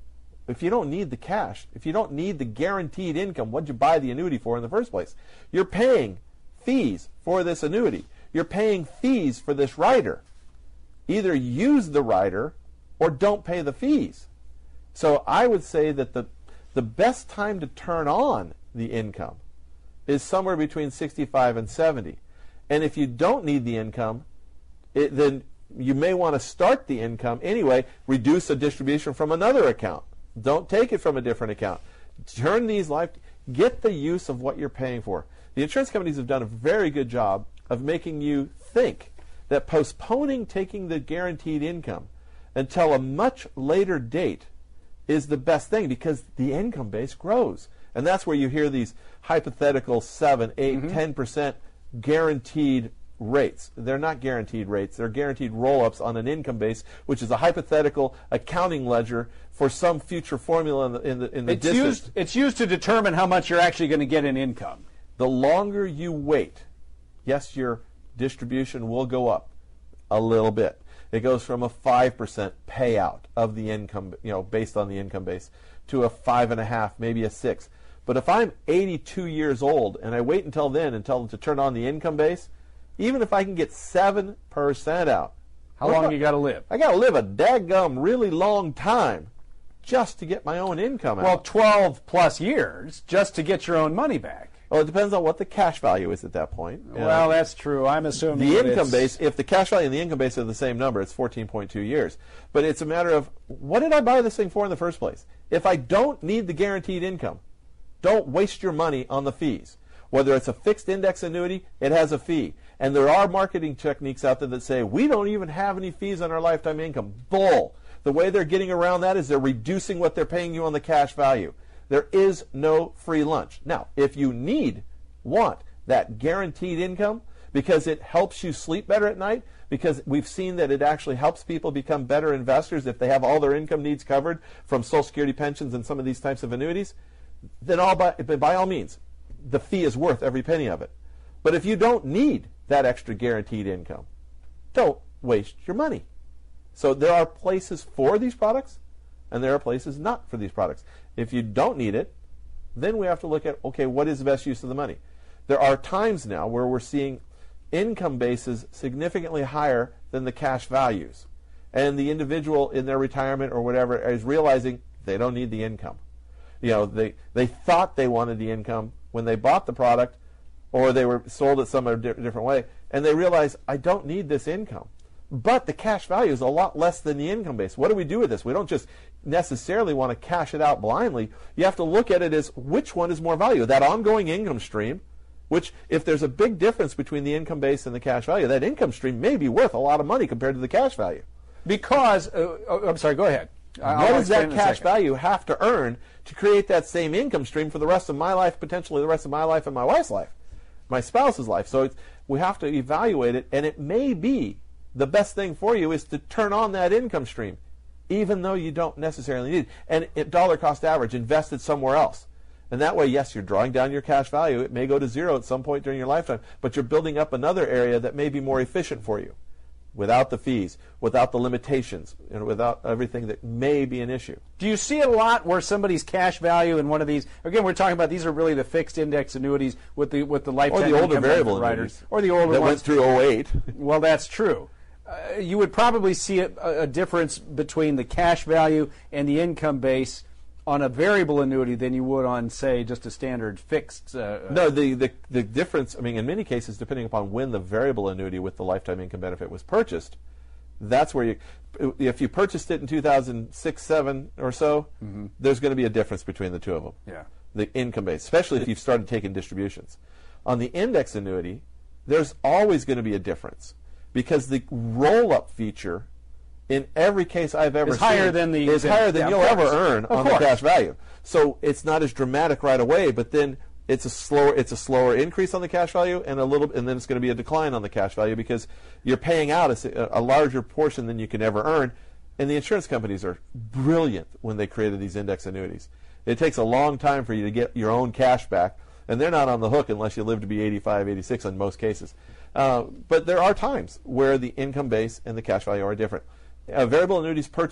[SPEAKER 7] if you don't need the cash, if you don't need the guaranteed income, what'd you buy the annuity for in the first place? You're paying fees for this annuity. You're paying fees for this rider. Either use the rider or don't pay the fees. So I would say that the the best time to turn on the income is somewhere between sixty-five and seventy. And if you don't need the income, it, then you may want to start the income anyway, reduce a distribution from another account. Don't take it from a different account. Turn these life, get the use of what you're paying for. The insurance companies have done a very good job of making you think that postponing taking the guaranteed income until a much later date is the best thing because the income base grows. And that's where you hear these hypothetical seven, eight, mm-hmm. ten percent guaranteed rates. They're not guaranteed rates. They're guaranteed roll-ups on an income base, which is a hypothetical accounting ledger for some future formula in the in the, in the
[SPEAKER 5] it's
[SPEAKER 7] distance.
[SPEAKER 5] Used, it's used to determine how much you're actually going to get in income.
[SPEAKER 7] The longer you wait, yes, your distribution will go up a little bit. It goes from a five percent payout of the income, you know, based on the income base, to a five and a half, maybe a six. But if I'm eighty-two years old and I wait until then, until to turn on the income base, even if I can get seven percent out,
[SPEAKER 5] how long you got to live?
[SPEAKER 7] I got to live a daggum really long time just to get my own income out.
[SPEAKER 5] Well, twelve plus years just to get your own money back.
[SPEAKER 7] Well, it depends on what the cash value is at that point.
[SPEAKER 5] Well, uh, that's true. I'm assuming
[SPEAKER 7] the income base, if the cash value and the income base are the same number, it's fourteen point two years. But it's a matter of, what did I buy this thing for in the first place? If I don't need the guaranteed income, don't waste your money on the fees. Whether it's a fixed index annuity, it has a fee. And there are marketing techniques out there that say, we don't even have any fees on our lifetime income. Bull. The way they're getting around that is they're reducing what they're paying you on the cash value. There is no free lunch. Now, if you need, want that guaranteed income because it helps you sleep better at night, because we've seen that it actually helps people become better investors if they have all their income needs covered from Social Security pensions and some of these types of annuities, then all by, by all means, the fee is worth every penny of it. But if you don't need that extra guaranteed income, don't waste your money. So there are places for these products, and there are places not for these products. If you don't need it, then we have to look at, okay, what is the best use of the money? There are times now where we're seeing income bases significantly higher than the cash values. And the individual in their retirement or whatever is realizing they don't need the income. You know, they, they thought they wanted the income when they bought the product, or they were sold it some di- different way, and they realize, I don't need this income. But the cash value is a lot less than the income base. What do we do with this? We don't just necessarily want to cash it out blindly. You have to look at it as which one is more value. That ongoing income stream, which if there's a big difference between the income base and the cash value, that income stream may be worth a lot of money compared to the cash value.
[SPEAKER 5] Because, uh, oh, I'm sorry, go ahead. I'll
[SPEAKER 7] what does that cash value have to earn to create that same income stream for the rest of my life, potentially the rest of my life and my wife's life, my spouse's life? So it's, we have to evaluate it, and it may be the best thing for you is to turn on that income stream, even though you don't necessarily need it. And at dollar cost average, invest it somewhere else. And that way, yes, you're drawing down your cash value. It may go to zero at some point during your lifetime, but you're building up another area that may be more efficient for you, without the fees, without the limitations, and without everything that may be an issue.
[SPEAKER 5] Do you see it a lot where somebody's cash value in one of these, again, we're talking about these are really the fixed index annuities with the with the lifetime
[SPEAKER 7] or the older
[SPEAKER 5] income
[SPEAKER 7] variable
[SPEAKER 5] riders, or the older
[SPEAKER 7] that
[SPEAKER 5] ones
[SPEAKER 7] went through oh eight.
[SPEAKER 5] Well, that's true. Uh, you would probably see a, a difference between the cash value and the income base on a variable annuity than you would on, say, just a standard fixed. Uh,
[SPEAKER 7] no, the, the the difference, I mean, in many cases, depending upon when the variable annuity with the lifetime income benefit was purchased, that's where you, if you purchased it in two thousand six, seven or so, mm-hmm. there's going to be a difference between the two of them.
[SPEAKER 5] Yeah.
[SPEAKER 7] The income base, especially if you've started taking distributions. On the index annuity, there's always going to be a difference because the roll-up feature in every case I've ever
[SPEAKER 5] is
[SPEAKER 7] seen
[SPEAKER 5] higher than the
[SPEAKER 7] is
[SPEAKER 5] than,
[SPEAKER 7] higher than
[SPEAKER 5] yeah,
[SPEAKER 7] you'll ever earn
[SPEAKER 5] of
[SPEAKER 7] on
[SPEAKER 5] course.
[SPEAKER 7] the cash value. So it's not as dramatic right away, but then it's a slower it's a slower increase on the cash value, and a little, and then it's going to be a decline on the cash value because you're paying out a, a larger portion than you can ever earn. And the insurance companies are brilliant when they created these index annuities. It takes a long time for you to get your own cash back, and they're not on the hook unless you live to be eighty-five, eighty-six in most cases. Uh, but there are times where the income base and the cash value are different. Uh, variable annuities purchased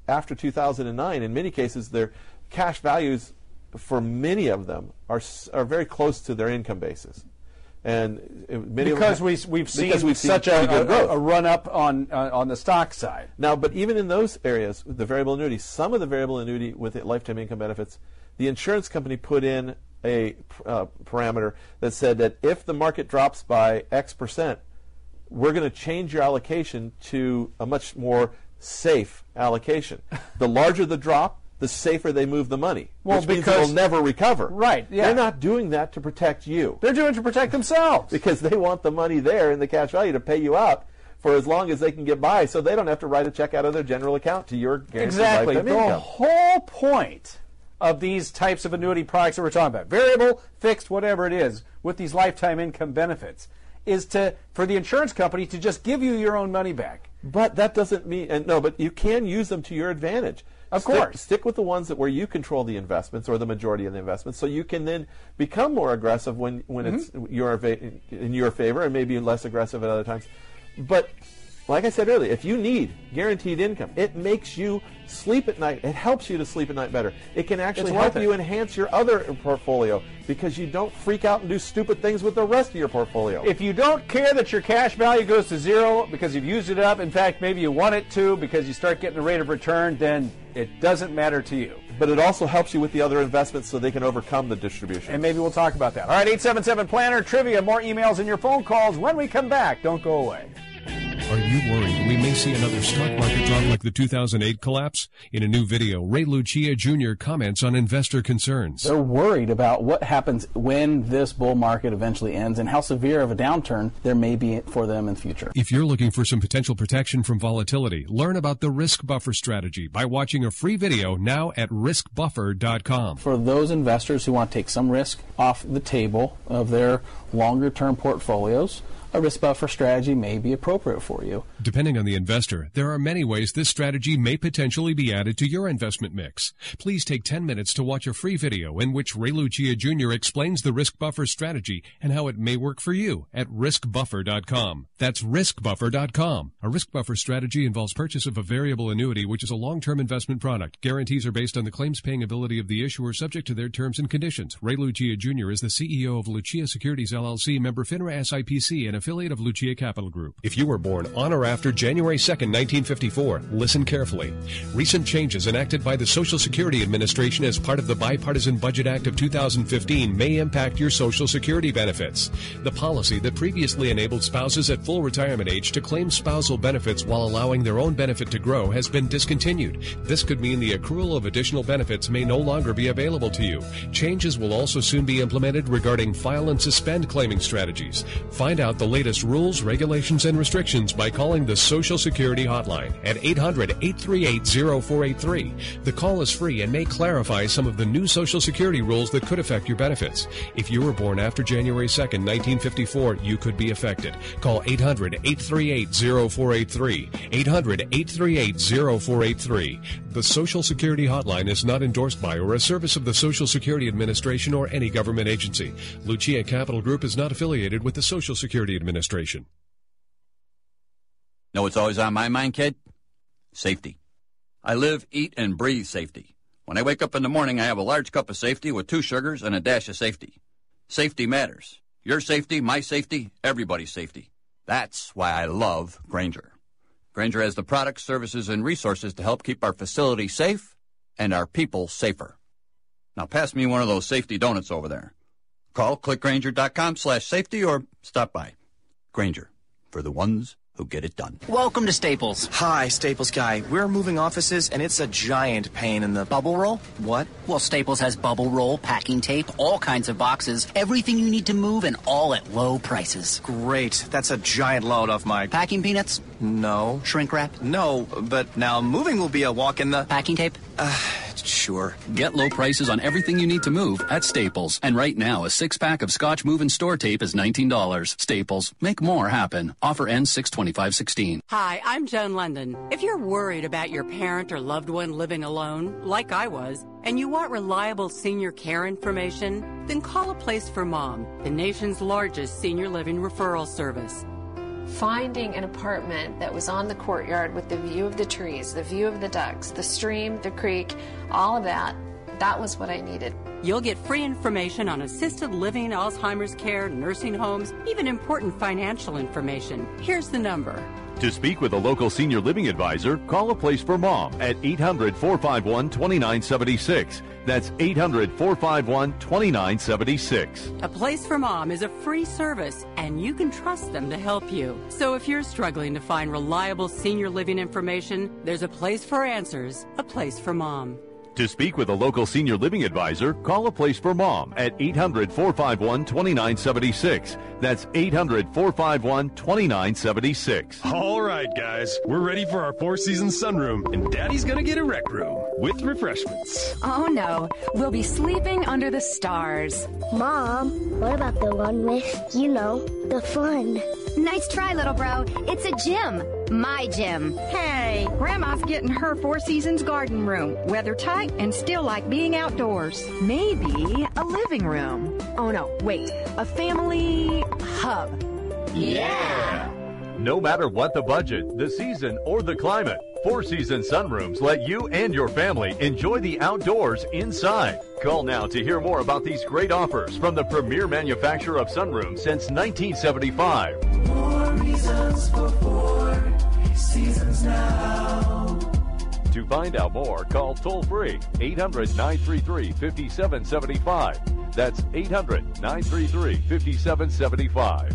[SPEAKER 7] after two thousand nine, in many cases, their cash values for many of them are are very close to their income basis. And many
[SPEAKER 5] because
[SPEAKER 7] of them,
[SPEAKER 5] we, we've seen
[SPEAKER 7] because we've
[SPEAKER 5] such
[SPEAKER 7] seen
[SPEAKER 5] a,
[SPEAKER 7] a,
[SPEAKER 5] a run up on uh, on the stock side.
[SPEAKER 7] Now, but even in those areas, the variable annuity, some of the variable annuity with lifetime income benefits, the insurance company put in a uh, parameter that said that if the market drops by X percent, we're going to change your allocation to a much more safe allocation. The larger the drop, the safer they move the money,
[SPEAKER 5] well,
[SPEAKER 7] which means
[SPEAKER 5] because,
[SPEAKER 7] it will never recover.
[SPEAKER 5] Right, yeah.
[SPEAKER 7] They're not doing that to protect you.
[SPEAKER 5] They're doing it to protect themselves.
[SPEAKER 7] Because they want the money there in the cash value to pay you out for as long as they can get by, so they don't have to write a check out of their general account to your guaranteed
[SPEAKER 5] exactly.
[SPEAKER 7] lifetime
[SPEAKER 5] the
[SPEAKER 7] income.
[SPEAKER 5] The whole point of these types of annuity products that we're talking about, variable, fixed, whatever it is, with these lifetime income benefits, is to for the insurance company to just give you your own money back.
[SPEAKER 7] But that doesn't mean, and no, but you can use them to your advantage.
[SPEAKER 5] Of
[SPEAKER 7] stick,
[SPEAKER 5] course.
[SPEAKER 7] Stick with the ones that where you control the investments or the majority of the investments, so you can then become more aggressive when, when mm-hmm. it's your, in your favor, and maybe less aggressive at other times. But like I said earlier, if you need guaranteed income, it makes you sleep at night. It helps you to sleep at night better. It can actually help you enhance your other portfolio because you don't freak out and do stupid things with the rest of your portfolio.
[SPEAKER 5] If you don't care that your cash value goes to zero because you've used it up, in fact, maybe you want it to because you start getting a rate of return, then it doesn't matter to you.
[SPEAKER 7] But it also helps you with the other investments so they can overcome the distribution.
[SPEAKER 5] And maybe we'll talk about that. All right, eight seven seven Planner, trivia, more emails and your phone calls when we come back. Don't go away.
[SPEAKER 4] Are you worried we may see another stock market drop like the two thousand eight collapse? In a new video, Ray Lucia Junior comments on investor concerns.
[SPEAKER 3] They're worried about what happens when this bull market eventually ends and how severe of a downturn there may be for them in the future.
[SPEAKER 4] If you're looking for some potential protection from volatility, learn about the risk buffer strategy by watching a free video now at risk buffer dot com.
[SPEAKER 3] For those investors who want to take some risk off the table of their longer-term portfolios, a risk buffer strategy may be appropriate for you.
[SPEAKER 4] Depending on the investor, there are many ways this strategy may potentially be added to your investment mix. Please take ten minutes to watch a free video in which Ray Lucia Junior explains the risk buffer strategy and how it may work for you at risk buffer dot com. That's risk buffer dot com. A risk buffer strategy involves purchase of a variable annuity, which is a long-term investment product. Guarantees are based on the claims-paying ability of the issuer, subject to their terms and conditions. Ray Lucia Junior is the C E O of Lucia Securities, L L C, member FINRA S I P C, and affiliate of Lucia Capital Group. If you were born on or after January second, nineteen fifty-four, listen carefully. Recent changes enacted by the Social Security Administration as part of the Bipartisan Budget Act of two thousand fifteen may impact your Social Security benefits. The policy that previously enabled spouses at full retirement age to claim spousal benefits while allowing their own benefit to grow has been discontinued. This could mean the accrual of additional benefits may no longer be available to you. Changes will also soon be implemented regarding file and suspend claiming strategies. Find out the latest rules, regulations, and restrictions by calling the Social Security Hotline at eight hundred, eight three eight, zero four eight three. The call is free and may clarify some of the new Social Security rules that could affect your benefits. If you were born after January second, nineteen fifty-four, you could be affected. Call eight hundred, eight three eight, zero four eight three. eight hundred, eight three eight, zero four eight three. The Social Security Hotline is not endorsed by or a service of the Social Security Administration or any government agency. Lucia Capital Group is not affiliated with the Social Security Administration.
[SPEAKER 8] Know what's always on my mind, kid? Safety. I live, eat, and breathe safety. When I wake up in the morning, I have a large cup of safety with two sugars and a dash of safety. Safety matters. Your safety, my safety, everybody's safety. That's why I love Grainger. Grainger has the products, services, and resources to help keep our facility safe and our people safer. Now pass me one of those safety donuts over there. Call clickgrainger.com slash safety or stop by. Grainger, for the ones who get it done.
[SPEAKER 14] Welcome to Staples.
[SPEAKER 9] Hi, Staples guy. We're moving offices, and it's a giant pain in the...
[SPEAKER 14] Bubble roll?
[SPEAKER 9] What?
[SPEAKER 14] Well, Staples has bubble roll, packing tape, all kinds of boxes, everything you need to move, and all at low prices.
[SPEAKER 9] Great. That's a giant load off my...
[SPEAKER 14] Packing peanuts?
[SPEAKER 9] No.
[SPEAKER 14] Shrink wrap?
[SPEAKER 9] No, but now moving will be a walk in the...
[SPEAKER 14] Packing tape?
[SPEAKER 9] Uh, sure.
[SPEAKER 23] Get low prices on everything you need to move at Staples. And right now, a six-pack of Scotch Move and Store tape is nineteen dollars. Staples. Make more happen. Offer ends six twenty-five sixteen.
[SPEAKER 25] Hi, I'm Joan London. If you're worried about your parent or loved one living alone, like I was, and you want reliable senior care information, then call A Place for Mom, the nation's largest senior living referral service.
[SPEAKER 10] finding an apartment that was on the courtyard with the view of the trees, the view of the ducks, the stream, the creek, all of that, that was what I needed.
[SPEAKER 25] You'll get free information on assisted living, Alzheimer's care, nursing homes, even important financial information. Here's the number.
[SPEAKER 11] To speak with a local senior living advisor, call A Place for Mom at eight hundred, four five one, two nine seven six. That's eight hundred, four five one, two nine seven six.
[SPEAKER 25] A Place for Mom is a free service, and you can trust them to help you. So if you're struggling to find reliable senior living information, there's a place for answers, A Place for Mom.
[SPEAKER 11] To speak with a local senior living advisor, call A Place for Mom at eight hundred, four five one, two nine seven six. That's eight hundred, four five one, two nine seven six.
[SPEAKER 12] All right, guys, we're ready for our Four Seasons sunroom, and Daddy's gonna get a rec room with refreshments.
[SPEAKER 13] Oh no, we'll be sleeping under the stars.
[SPEAKER 15] Mom, what about the one with, you know, the fun?
[SPEAKER 13] Nice try, little bro. It's a gym. My gym.
[SPEAKER 26] Hey, Grandma's getting her Four Seasons garden room. Weather tight and still like being outdoors.
[SPEAKER 13] Maybe a living room. Oh no, wait. A family hub.
[SPEAKER 11] Yeah! No matter what the budget, the season, or the climate, Four Seasons sunrooms let you and your family enjoy the outdoors inside. Call now to hear more about these great offers from the premier manufacturer of sunrooms since nineteen seventy-five.
[SPEAKER 27] More reasons for Four Seasons now.
[SPEAKER 11] To find out more, call toll-free eight hundred, nine three three, five seven seven five. That's eight hundred, nine three three, five seven seven five.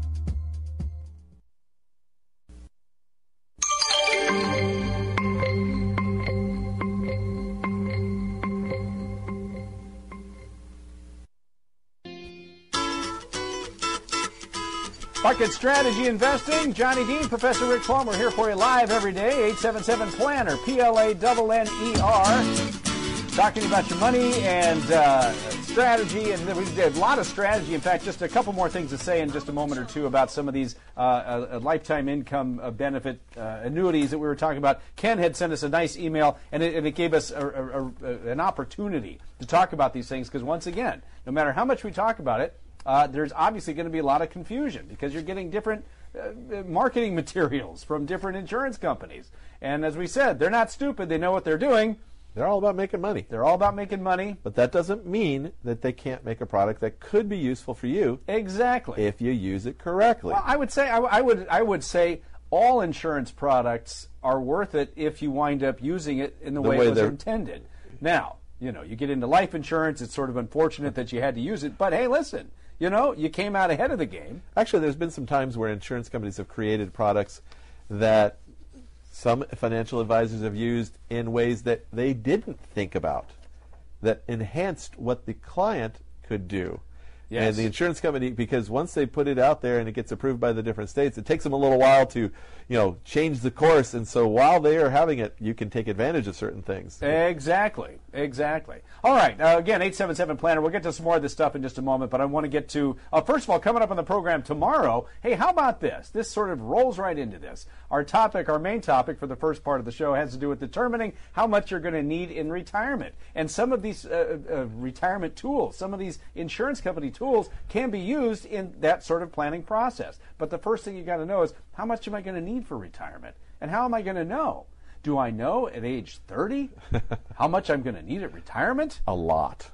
[SPEAKER 5] Bucket Strategy Investing, Johnny Dean, Professor Rick Plum. We're here for you live every day, eight seven seven planner, P L A N N E R. Talking about your money and uh, strategy, and we did a lot of strategy. In fact, just a couple more things to say in just a moment or two about some of these uh, uh, lifetime income uh, benefit uh, annuities that we were talking about. Ken had sent us a nice email, and it, and it gave us a, a, a, an opportunity to talk about these things, because once again, no matter how much we talk about it, Uh, there's obviously going to be a lot of confusion because you're getting different uh, marketing materials from different insurance companies. And as we said, they're not stupid. They know what they're doing.
[SPEAKER 7] They're all about making money.
[SPEAKER 5] They're all about making money.
[SPEAKER 7] But that doesn't mean that they can't make a product that could be useful for you.
[SPEAKER 5] Exactly.
[SPEAKER 7] If you use it correctly.
[SPEAKER 5] Well, I would say I, I would I would say all insurance products are worth it if you wind up using it in the, the way, way it was intended. Now, you know, you get into life insurance, it's sort of unfortunate that you had to use it, but hey, listen. You know, you came out ahead of the game.
[SPEAKER 7] Actually, there's been some times where insurance companies have created products that some financial advisors have used in ways that they didn't think about, that enhanced what the client could do. Yes. And the insurance company, because once they put it out there and it gets approved by the different states, it takes them a little while to, you know, change the course. And so while they are having it, you can take advantage of certain things.
[SPEAKER 5] Exactly. Exactly. All right. Uh, again, eight seven seven planner. We'll get to some more of this stuff in just a moment, but I want to get to, uh, first of all, coming up on the program tomorrow, hey, how about this? This sort of rolls right into this. Our topic, our main topic for the first part of the show has to do with determining how much you're going to need in retirement. And some of these uh, uh, retirement tools, some of these insurance company tools can be used in that sort of planning process. But the first thing you got to know is, how much am I going to need for retirement? And how am I going to know? Do I know at age thirty how much I'm going to need at retirement?
[SPEAKER 7] A lot.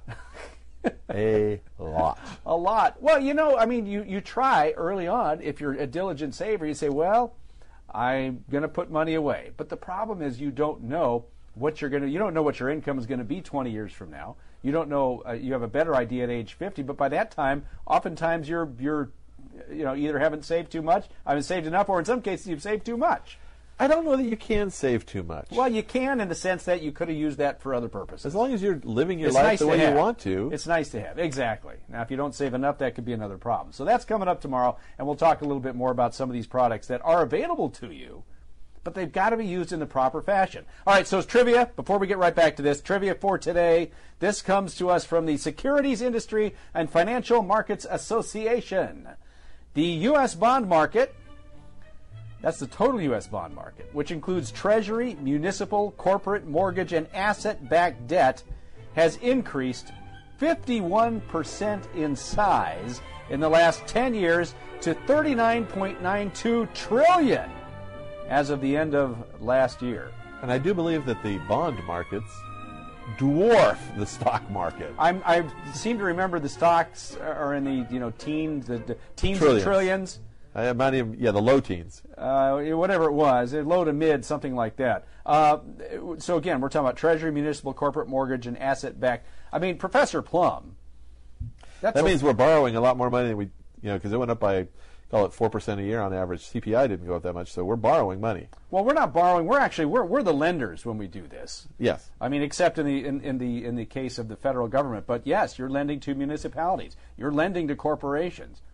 [SPEAKER 7] A lot.
[SPEAKER 5] A lot. Well, you know, I mean, you, you try early on, if you're a diligent saver, you say, well, I'm going to put money away. But the problem is you don't know what you're going to, you don't know what your income is going to be twenty years from now. You don't know, uh, you have a better idea at age fifty, but by that time, oftentimes you're, you're, you know, either haven't saved too much, haven't saved enough, or in some cases you've saved too much.
[SPEAKER 7] I don't know that you can save too much.
[SPEAKER 5] Well, you can in the sense that you could have used that for other purposes.
[SPEAKER 7] As long as you're living your
[SPEAKER 5] it's
[SPEAKER 7] life
[SPEAKER 5] nice
[SPEAKER 7] the way
[SPEAKER 5] have.
[SPEAKER 7] you want to.
[SPEAKER 5] It's nice to have. Exactly. Now, if you don't save enough, that could be another problem. So that's coming up tomorrow, and we'll talk a little bit more about some of these products that are available to you, but they've got to be used in the proper fashion. All right, so it's trivia. Before we get right back to this, trivia for today. This comes to us from the Securities Industry and Financial Markets Association. The U S bond market, that's the total U S bond market, which includes Treasury, municipal, corporate, mortgage, and asset-backed debt, has increased fifty-one percent in size in the last ten years to thirty-nine point nine two trillion dollars as of the end of last year.
[SPEAKER 7] And I do believe that the bond markets dwarf the stock market.
[SPEAKER 5] I'm, I seem to remember the stocks are in the you know teens, the, the teens
[SPEAKER 7] Trillions.
[SPEAKER 5] of trillions.
[SPEAKER 7] I might even, yeah, the low teens.
[SPEAKER 5] Uh, whatever it was, low to mid, something like that. Uh, so again, we're talking about Treasury, municipal, corporate mortgage, and asset-backed. I mean, Professor Plum. That's
[SPEAKER 7] that
[SPEAKER 5] a,
[SPEAKER 7] means we're borrowing a lot more money than we, you know, because it went up by, call it four percent a year on average. C P I didn't go up that much, so we're borrowing money.
[SPEAKER 5] Well, we're not borrowing. We're actually we're we're the lenders when we do this.
[SPEAKER 7] Yes.
[SPEAKER 5] I mean, except in the in, in the in the case of the federal government. But yes, you're lending to municipalities. You're lending to corporations.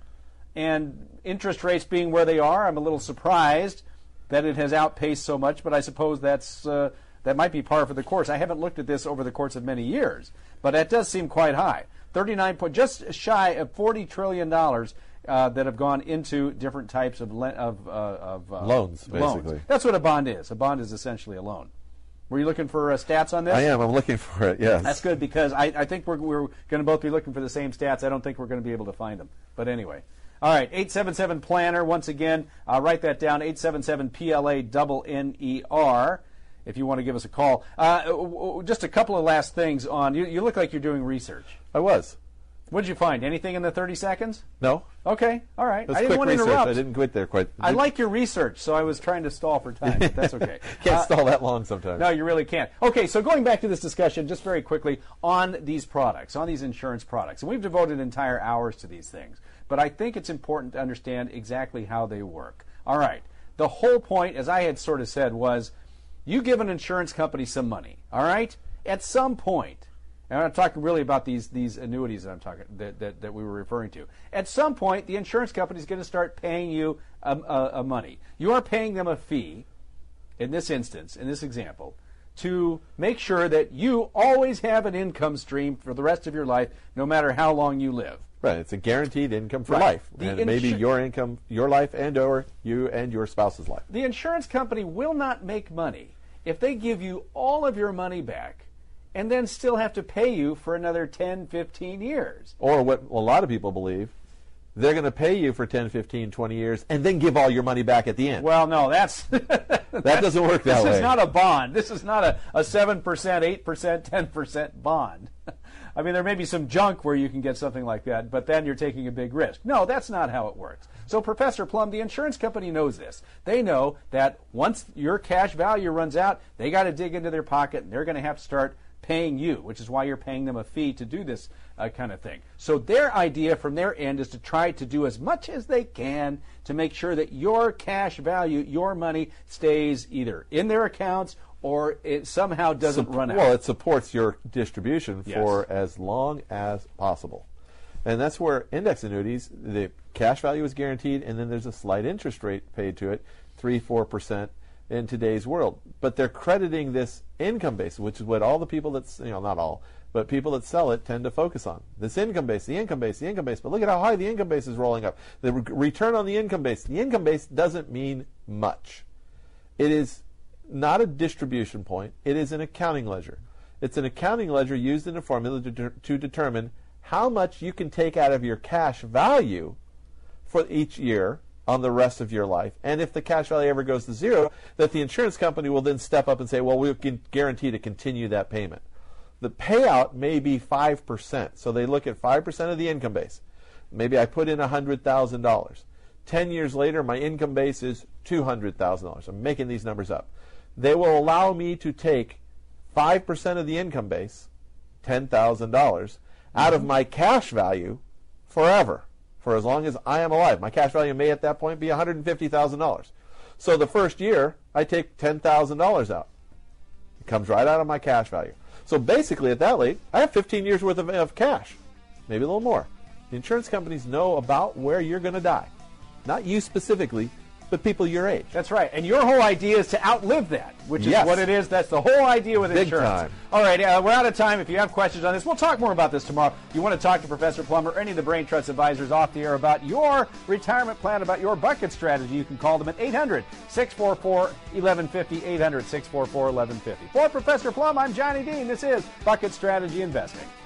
[SPEAKER 5] And interest rates being where they are, I'm a little surprised that it has outpaced so much. But I suppose that's uh, that might be par for the course. I haven't looked at this over the course of many years, but that does seem quite high. thirty-nine point, just shy of forty trillion dollars. Uh, that have gone into different types of le- of, uh, of uh,
[SPEAKER 7] loans, basically.
[SPEAKER 5] Loans. That's what a bond is. A bond is essentially a loan. Were you looking for uh, stats on this?
[SPEAKER 7] I am. I'm looking for it, yes.
[SPEAKER 5] That's good because I, I think we're, we're going to both be looking for the same stats. I don't think we're going to be able to find them. But anyway. All right, eight seven seven planner. Once again, uh, write that down, eight seven seven P L A N N E R, if you want to give us a call. Uh, just a couple of last things on, you, you look like you're doing research.
[SPEAKER 7] I was.
[SPEAKER 5] What did you find? Anything in the thirty seconds?
[SPEAKER 7] No.
[SPEAKER 5] Okay. All right.
[SPEAKER 7] That's
[SPEAKER 5] I didn't
[SPEAKER 7] quick
[SPEAKER 5] want to
[SPEAKER 7] research.
[SPEAKER 5] interrupt.
[SPEAKER 7] I didn't quit there quite.
[SPEAKER 5] I like your research, so I was trying to stall for time, but that's okay.
[SPEAKER 7] Can't
[SPEAKER 5] uh,
[SPEAKER 7] stall that long sometimes.
[SPEAKER 5] No, you really can't. Okay, so going back to this discussion just very quickly on these products, on these insurance products, and we've devoted entire hours to these things, but I think it's important to understand exactly how they work. All right. The whole point, as I had sort of said, was you give an insurance company some money, all right? At some point, and I'm talking really about these these annuities that I'm talking that, that, that we were referring to. At some point, the insurance company is going to start paying you a, a, a money. You are paying them a fee, in this instance, in this example, to make sure that you always have an income stream for the rest of your life, no matter how long you live.
[SPEAKER 7] Right. It's a guaranteed income for
[SPEAKER 5] Right.
[SPEAKER 7] life,
[SPEAKER 5] The
[SPEAKER 7] and it may be
[SPEAKER 5] insu-
[SPEAKER 7] your income, your life, and or you and your spouse's life.
[SPEAKER 5] The insurance company will not make money if they give you all of your money back and then still have to pay you for another ten, fifteen years.
[SPEAKER 7] Or what a lot of people believe, they're going to pay you for ten, fifteen, twenty years and then give all your money back at the end.
[SPEAKER 5] Well, no, that's...
[SPEAKER 7] that doesn't work that
[SPEAKER 5] this
[SPEAKER 7] way.
[SPEAKER 5] This is not a bond. This is not a, a seven percent, eight percent, ten percent bond. I mean, there may be some junk where you can get something like that, but then you're taking a big risk. No, that's not how it works. So, Professor Plum, the insurance company knows this. They know that once your cash value runs out, they got to dig into their pocket, and they're going to have to start paying you, which is why you're paying them a fee to do this uh, kind of thing. So their idea from their end is to try to do as much as they can to make sure that your cash value, your money, stays either in their accounts or it somehow doesn't
[SPEAKER 7] Supp-
[SPEAKER 5] run out.
[SPEAKER 7] Well, it supports your distribution
[SPEAKER 5] Yes.
[SPEAKER 7] for as long as possible. And that's where index annuities, the cash value is guaranteed, and then there's a slight interest rate paid to it, three, four percent in today's world. But they're crediting this income base, which is what all the people that's, you know, not all, but people that sell it tend to focus on. This income base, the income base, the income base. But look at how high the income base is rolling up. The re- return on the income base. The income base doesn't mean much. It is not a distribution point. It is an accounting ledger. It's an accounting ledger used in a formula to, de- to determine how much you can take out of your cash value for each year on the rest of your life. And if the cash value ever goes to zero, that the insurance company will then step up and say, well, we can guarantee to continue that payment. The payout may be five percent. So they look at five percent of the income base. Maybe I put in one hundred thousand dollars. Ten years later, my income base is two hundred thousand dollars. I'm making these numbers up. They will allow me to take five percent of the income base, ten thousand dollars, out of my cash value forever, for as long as I am alive. My cash value may at that point be one hundred fifty thousand dollars. So the first year, I take ten thousand dollars out. It comes right out of my cash value. So basically, at that rate, I have fifteen years worth of, of cash, maybe a little more. The insurance companies know about where you're going to die. Not you specifically, but people your age.
[SPEAKER 5] That's right. And your whole idea is to outlive that, which is
[SPEAKER 7] Yes.
[SPEAKER 5] what it is. That's the whole idea with
[SPEAKER 7] Big
[SPEAKER 5] insurance.
[SPEAKER 7] time.
[SPEAKER 5] All right, uh, we're out of time. If you have questions on this, we'll talk more about this tomorrow. If you want to talk to Professor Plummer or any of the Brain Trust advisors off the air about your retirement plan, about your bucket strategy, you can call them at eight hundred, six four four, eleven fifty, eight hundred, six four four, eleven fifty. For Professor Plum, I'm Johnny Dean. This is Bucket Strategy Investing.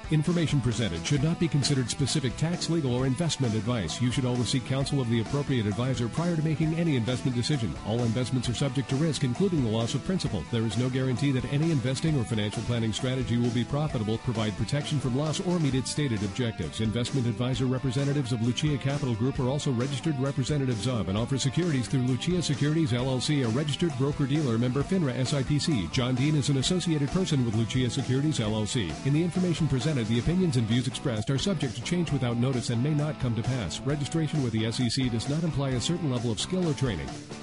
[SPEAKER 4] Information presented should not be considered specific tax, legal, or investment advice. You should always seek counsel of the appropriate advisor prior to making any investment decision. All investments are subject to risk, including the loss of principal. There is no guarantee that any investing or financial planning strategy will be profitable, provide protection from loss, or meet its stated objectives. Investment advisor representatives of Lucia Capital Group are also registered representatives of and offer securities through Lucia Securities, L L C, a registered broker-dealer, member FINRA S I P C. John Dean is an associated person with Lucia Securities, L L C. In the information presented, the opinions and views expressed are subject to change without notice and may not come to pass. Registration with the S E C does not imply a certain level of skill or training.